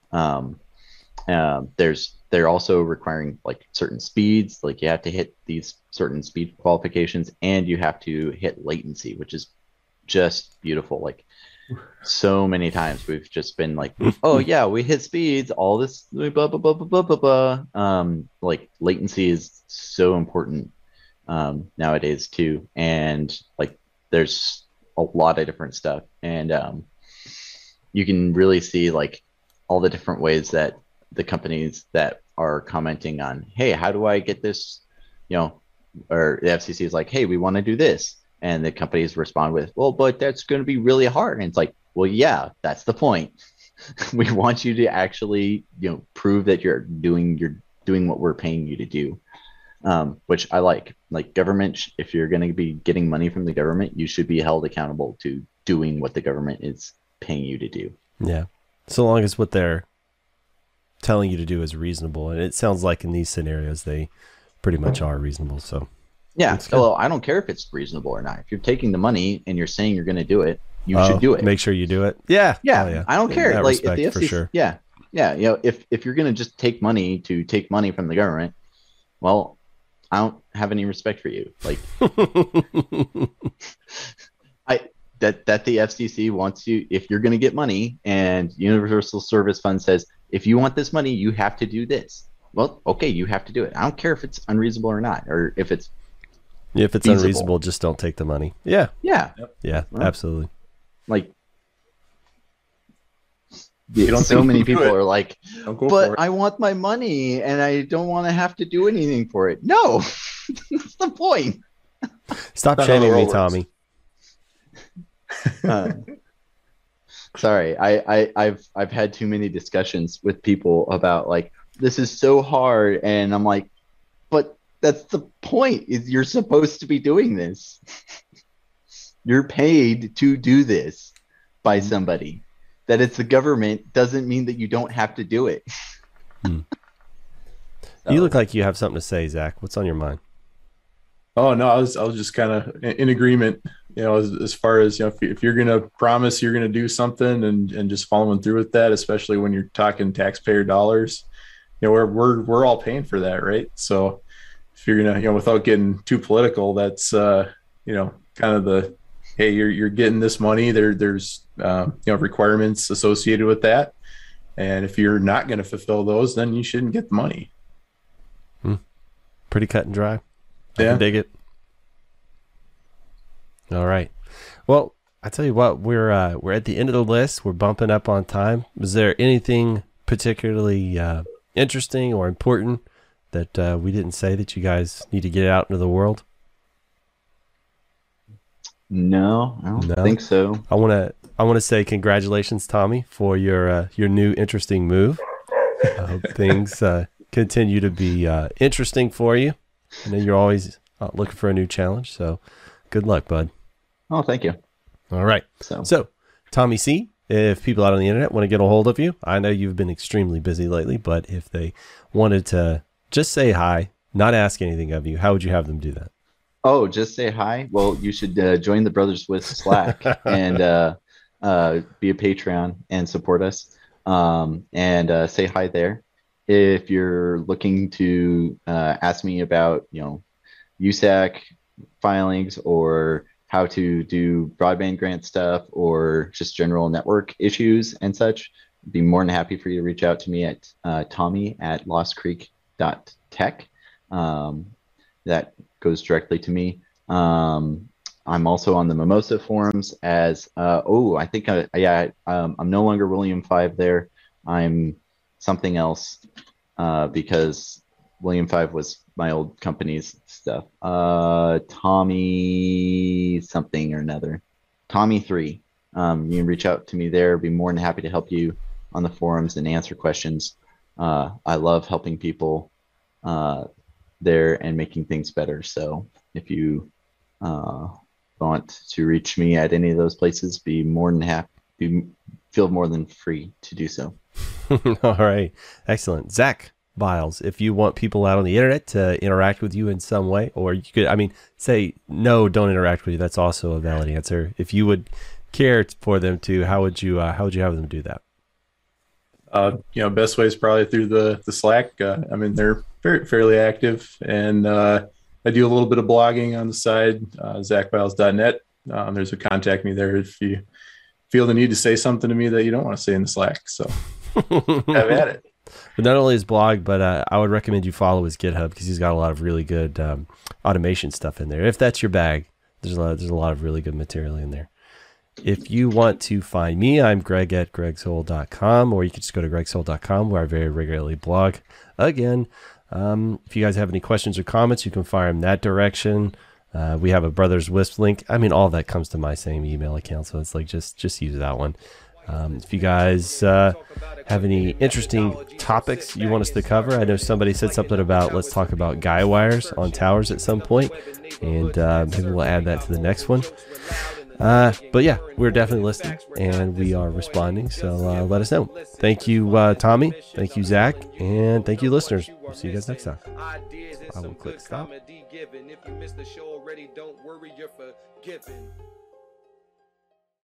They're also requiring certain speeds, you have to hit these certain speed qualifications, and you have to hit latency, which is just beautiful. So many times we've just been oh yeah, we hit speeds, all this blah blah blah blah blah blah. Latency is so important nowadays too, and there's a lot of different stuff, and you can really see all the different ways that the companies that are commenting on, hey, how do I get this, or the FCC is hey, we want to do this, and the companies respond with, well, but that's going to be really hard, and it's well, yeah, that's the point. We want you to actually prove that you're doing what we're paying you to do, which I like government. If you're going to be getting money from the government, you should be held accountable to doing what the government is paying you to do. Yeah, so long as what they're telling you to do is reasonable, and it sounds like in these scenarios they pretty much are reasonable. So yeah, well, I don't care if it's reasonable or not. If you're taking the money and you're saying you're going to do it, you should do it. Make sure you do it. Yeah. Yeah. Oh, yeah. I don't care. If the FCC, for sure. Yeah. Yeah. If you're going to just take money from the government, well, I don't have any respect for you. That the FCC wants you, if you're going to get money, and Universal Service Fund says, if you want this money, you have to do this. Well, okay, you have to do it. I don't care if it's unreasonable or not, or if it's feasible. Unreasonable, just don't take the money. Yeah. Yeah. Yeah, well, absolutely. So many people are but I want my money and I don't want to have to do anything for it. No, that's the point. Stop Not how the shaming me, world works. Tommy. Sorry, I've had too many discussions with people about like this is so hard, and I'm like, but that's the point. Is you're supposed to be doing this. You're paid to do this by somebody. That it's the government doesn't mean that you don't have to do it. You look like you have something to say, Zach. What's on your mind? Oh no, I was just kind of in agreement, as far as, if you're going to promise you're going to do something and just following through with that, especially when you're talking taxpayer dollars, we're all paying for that, right? So if you're going to, without getting too political, that's, kind of the, hey, you're getting this money. There's requirements associated with that. And if you're not going to fulfill those, then you shouldn't get the money. Pretty cut and dry. I Yeah. can dig it. All right. Well, I tell you what, we're at the end of the list. We're bumping up on time. Was there anything particularly interesting or important that we didn't say that you guys need to get out into the world? No, I don't No? think so. I want to say congratulations, Tommy, for your new interesting move. I hope things continue to be interesting for you. I know you're always looking for a new challenge, so good luck, bud. Oh, thank you. All right. So, Tommy C., if people out on the internet want to get a hold of you, I know you've been extremely busy lately, but if they wanted to just say hi, not ask anything of you, how would you have them do that? Oh, just say hi. Well, you should join the Brothers with Slack and be a Patreon and support us, and say hi there. If you're looking to ask me about, USAC filings or how to do broadband grant stuff or just general network issues and such, I'd be more than happy for you to reach out to me at tommy@lostcreek.tech. That goes directly to me. I'm also on the Mimosa forums as I'm no longer William 5 there. I'm something else because William 5 was my old company's stuff. Tommy something or another. Tommy 3. You can reach out to me there. Be more than happy to help you on the forums and answer questions. I love helping people there and making things better. So if you want to reach me at any of those places, feel more than free to do so. All right. Excellent. Zach Biles, if you want people out on the internet to interact with you in some way, or you could, say no, don't interact with you. That's also a valid answer. If you would care for them to, how would you have them do that? Best way is probably through the Slack. They're fairly active, and I do a little bit of blogging on the side, zachbiles.net. There's a contact me there if you feel the need to say something to me that you don't want to say in the Slack. So have at it. But not only his blog, but I would recommend you follow his GitHub because he's got a lot of really good automation stuff in there. If that's your bag, there's a lot of really good material in there. If you want to find me, I'm Greg at gregsoul.com, or you can just go to gregsoul.com where I very regularly blog. Again, if you guys have any questions or comments, you can fire them that direction. We have a Brothers Wisp link. All that comes to my same email account, so it's like just use that one. If you guys have any interesting topics you want us to cover, I know somebody said something about let's talk about guy wires on towers at some point, and maybe we'll add that to the next one. But yeah, we're definitely listening and we are responding, so let us know. Thank you, Tommy. Thank you, Zach, and thank you, listeners. We'll see you guys next time. I will click stop. If you missed the show already, don't worry, you're forgiven.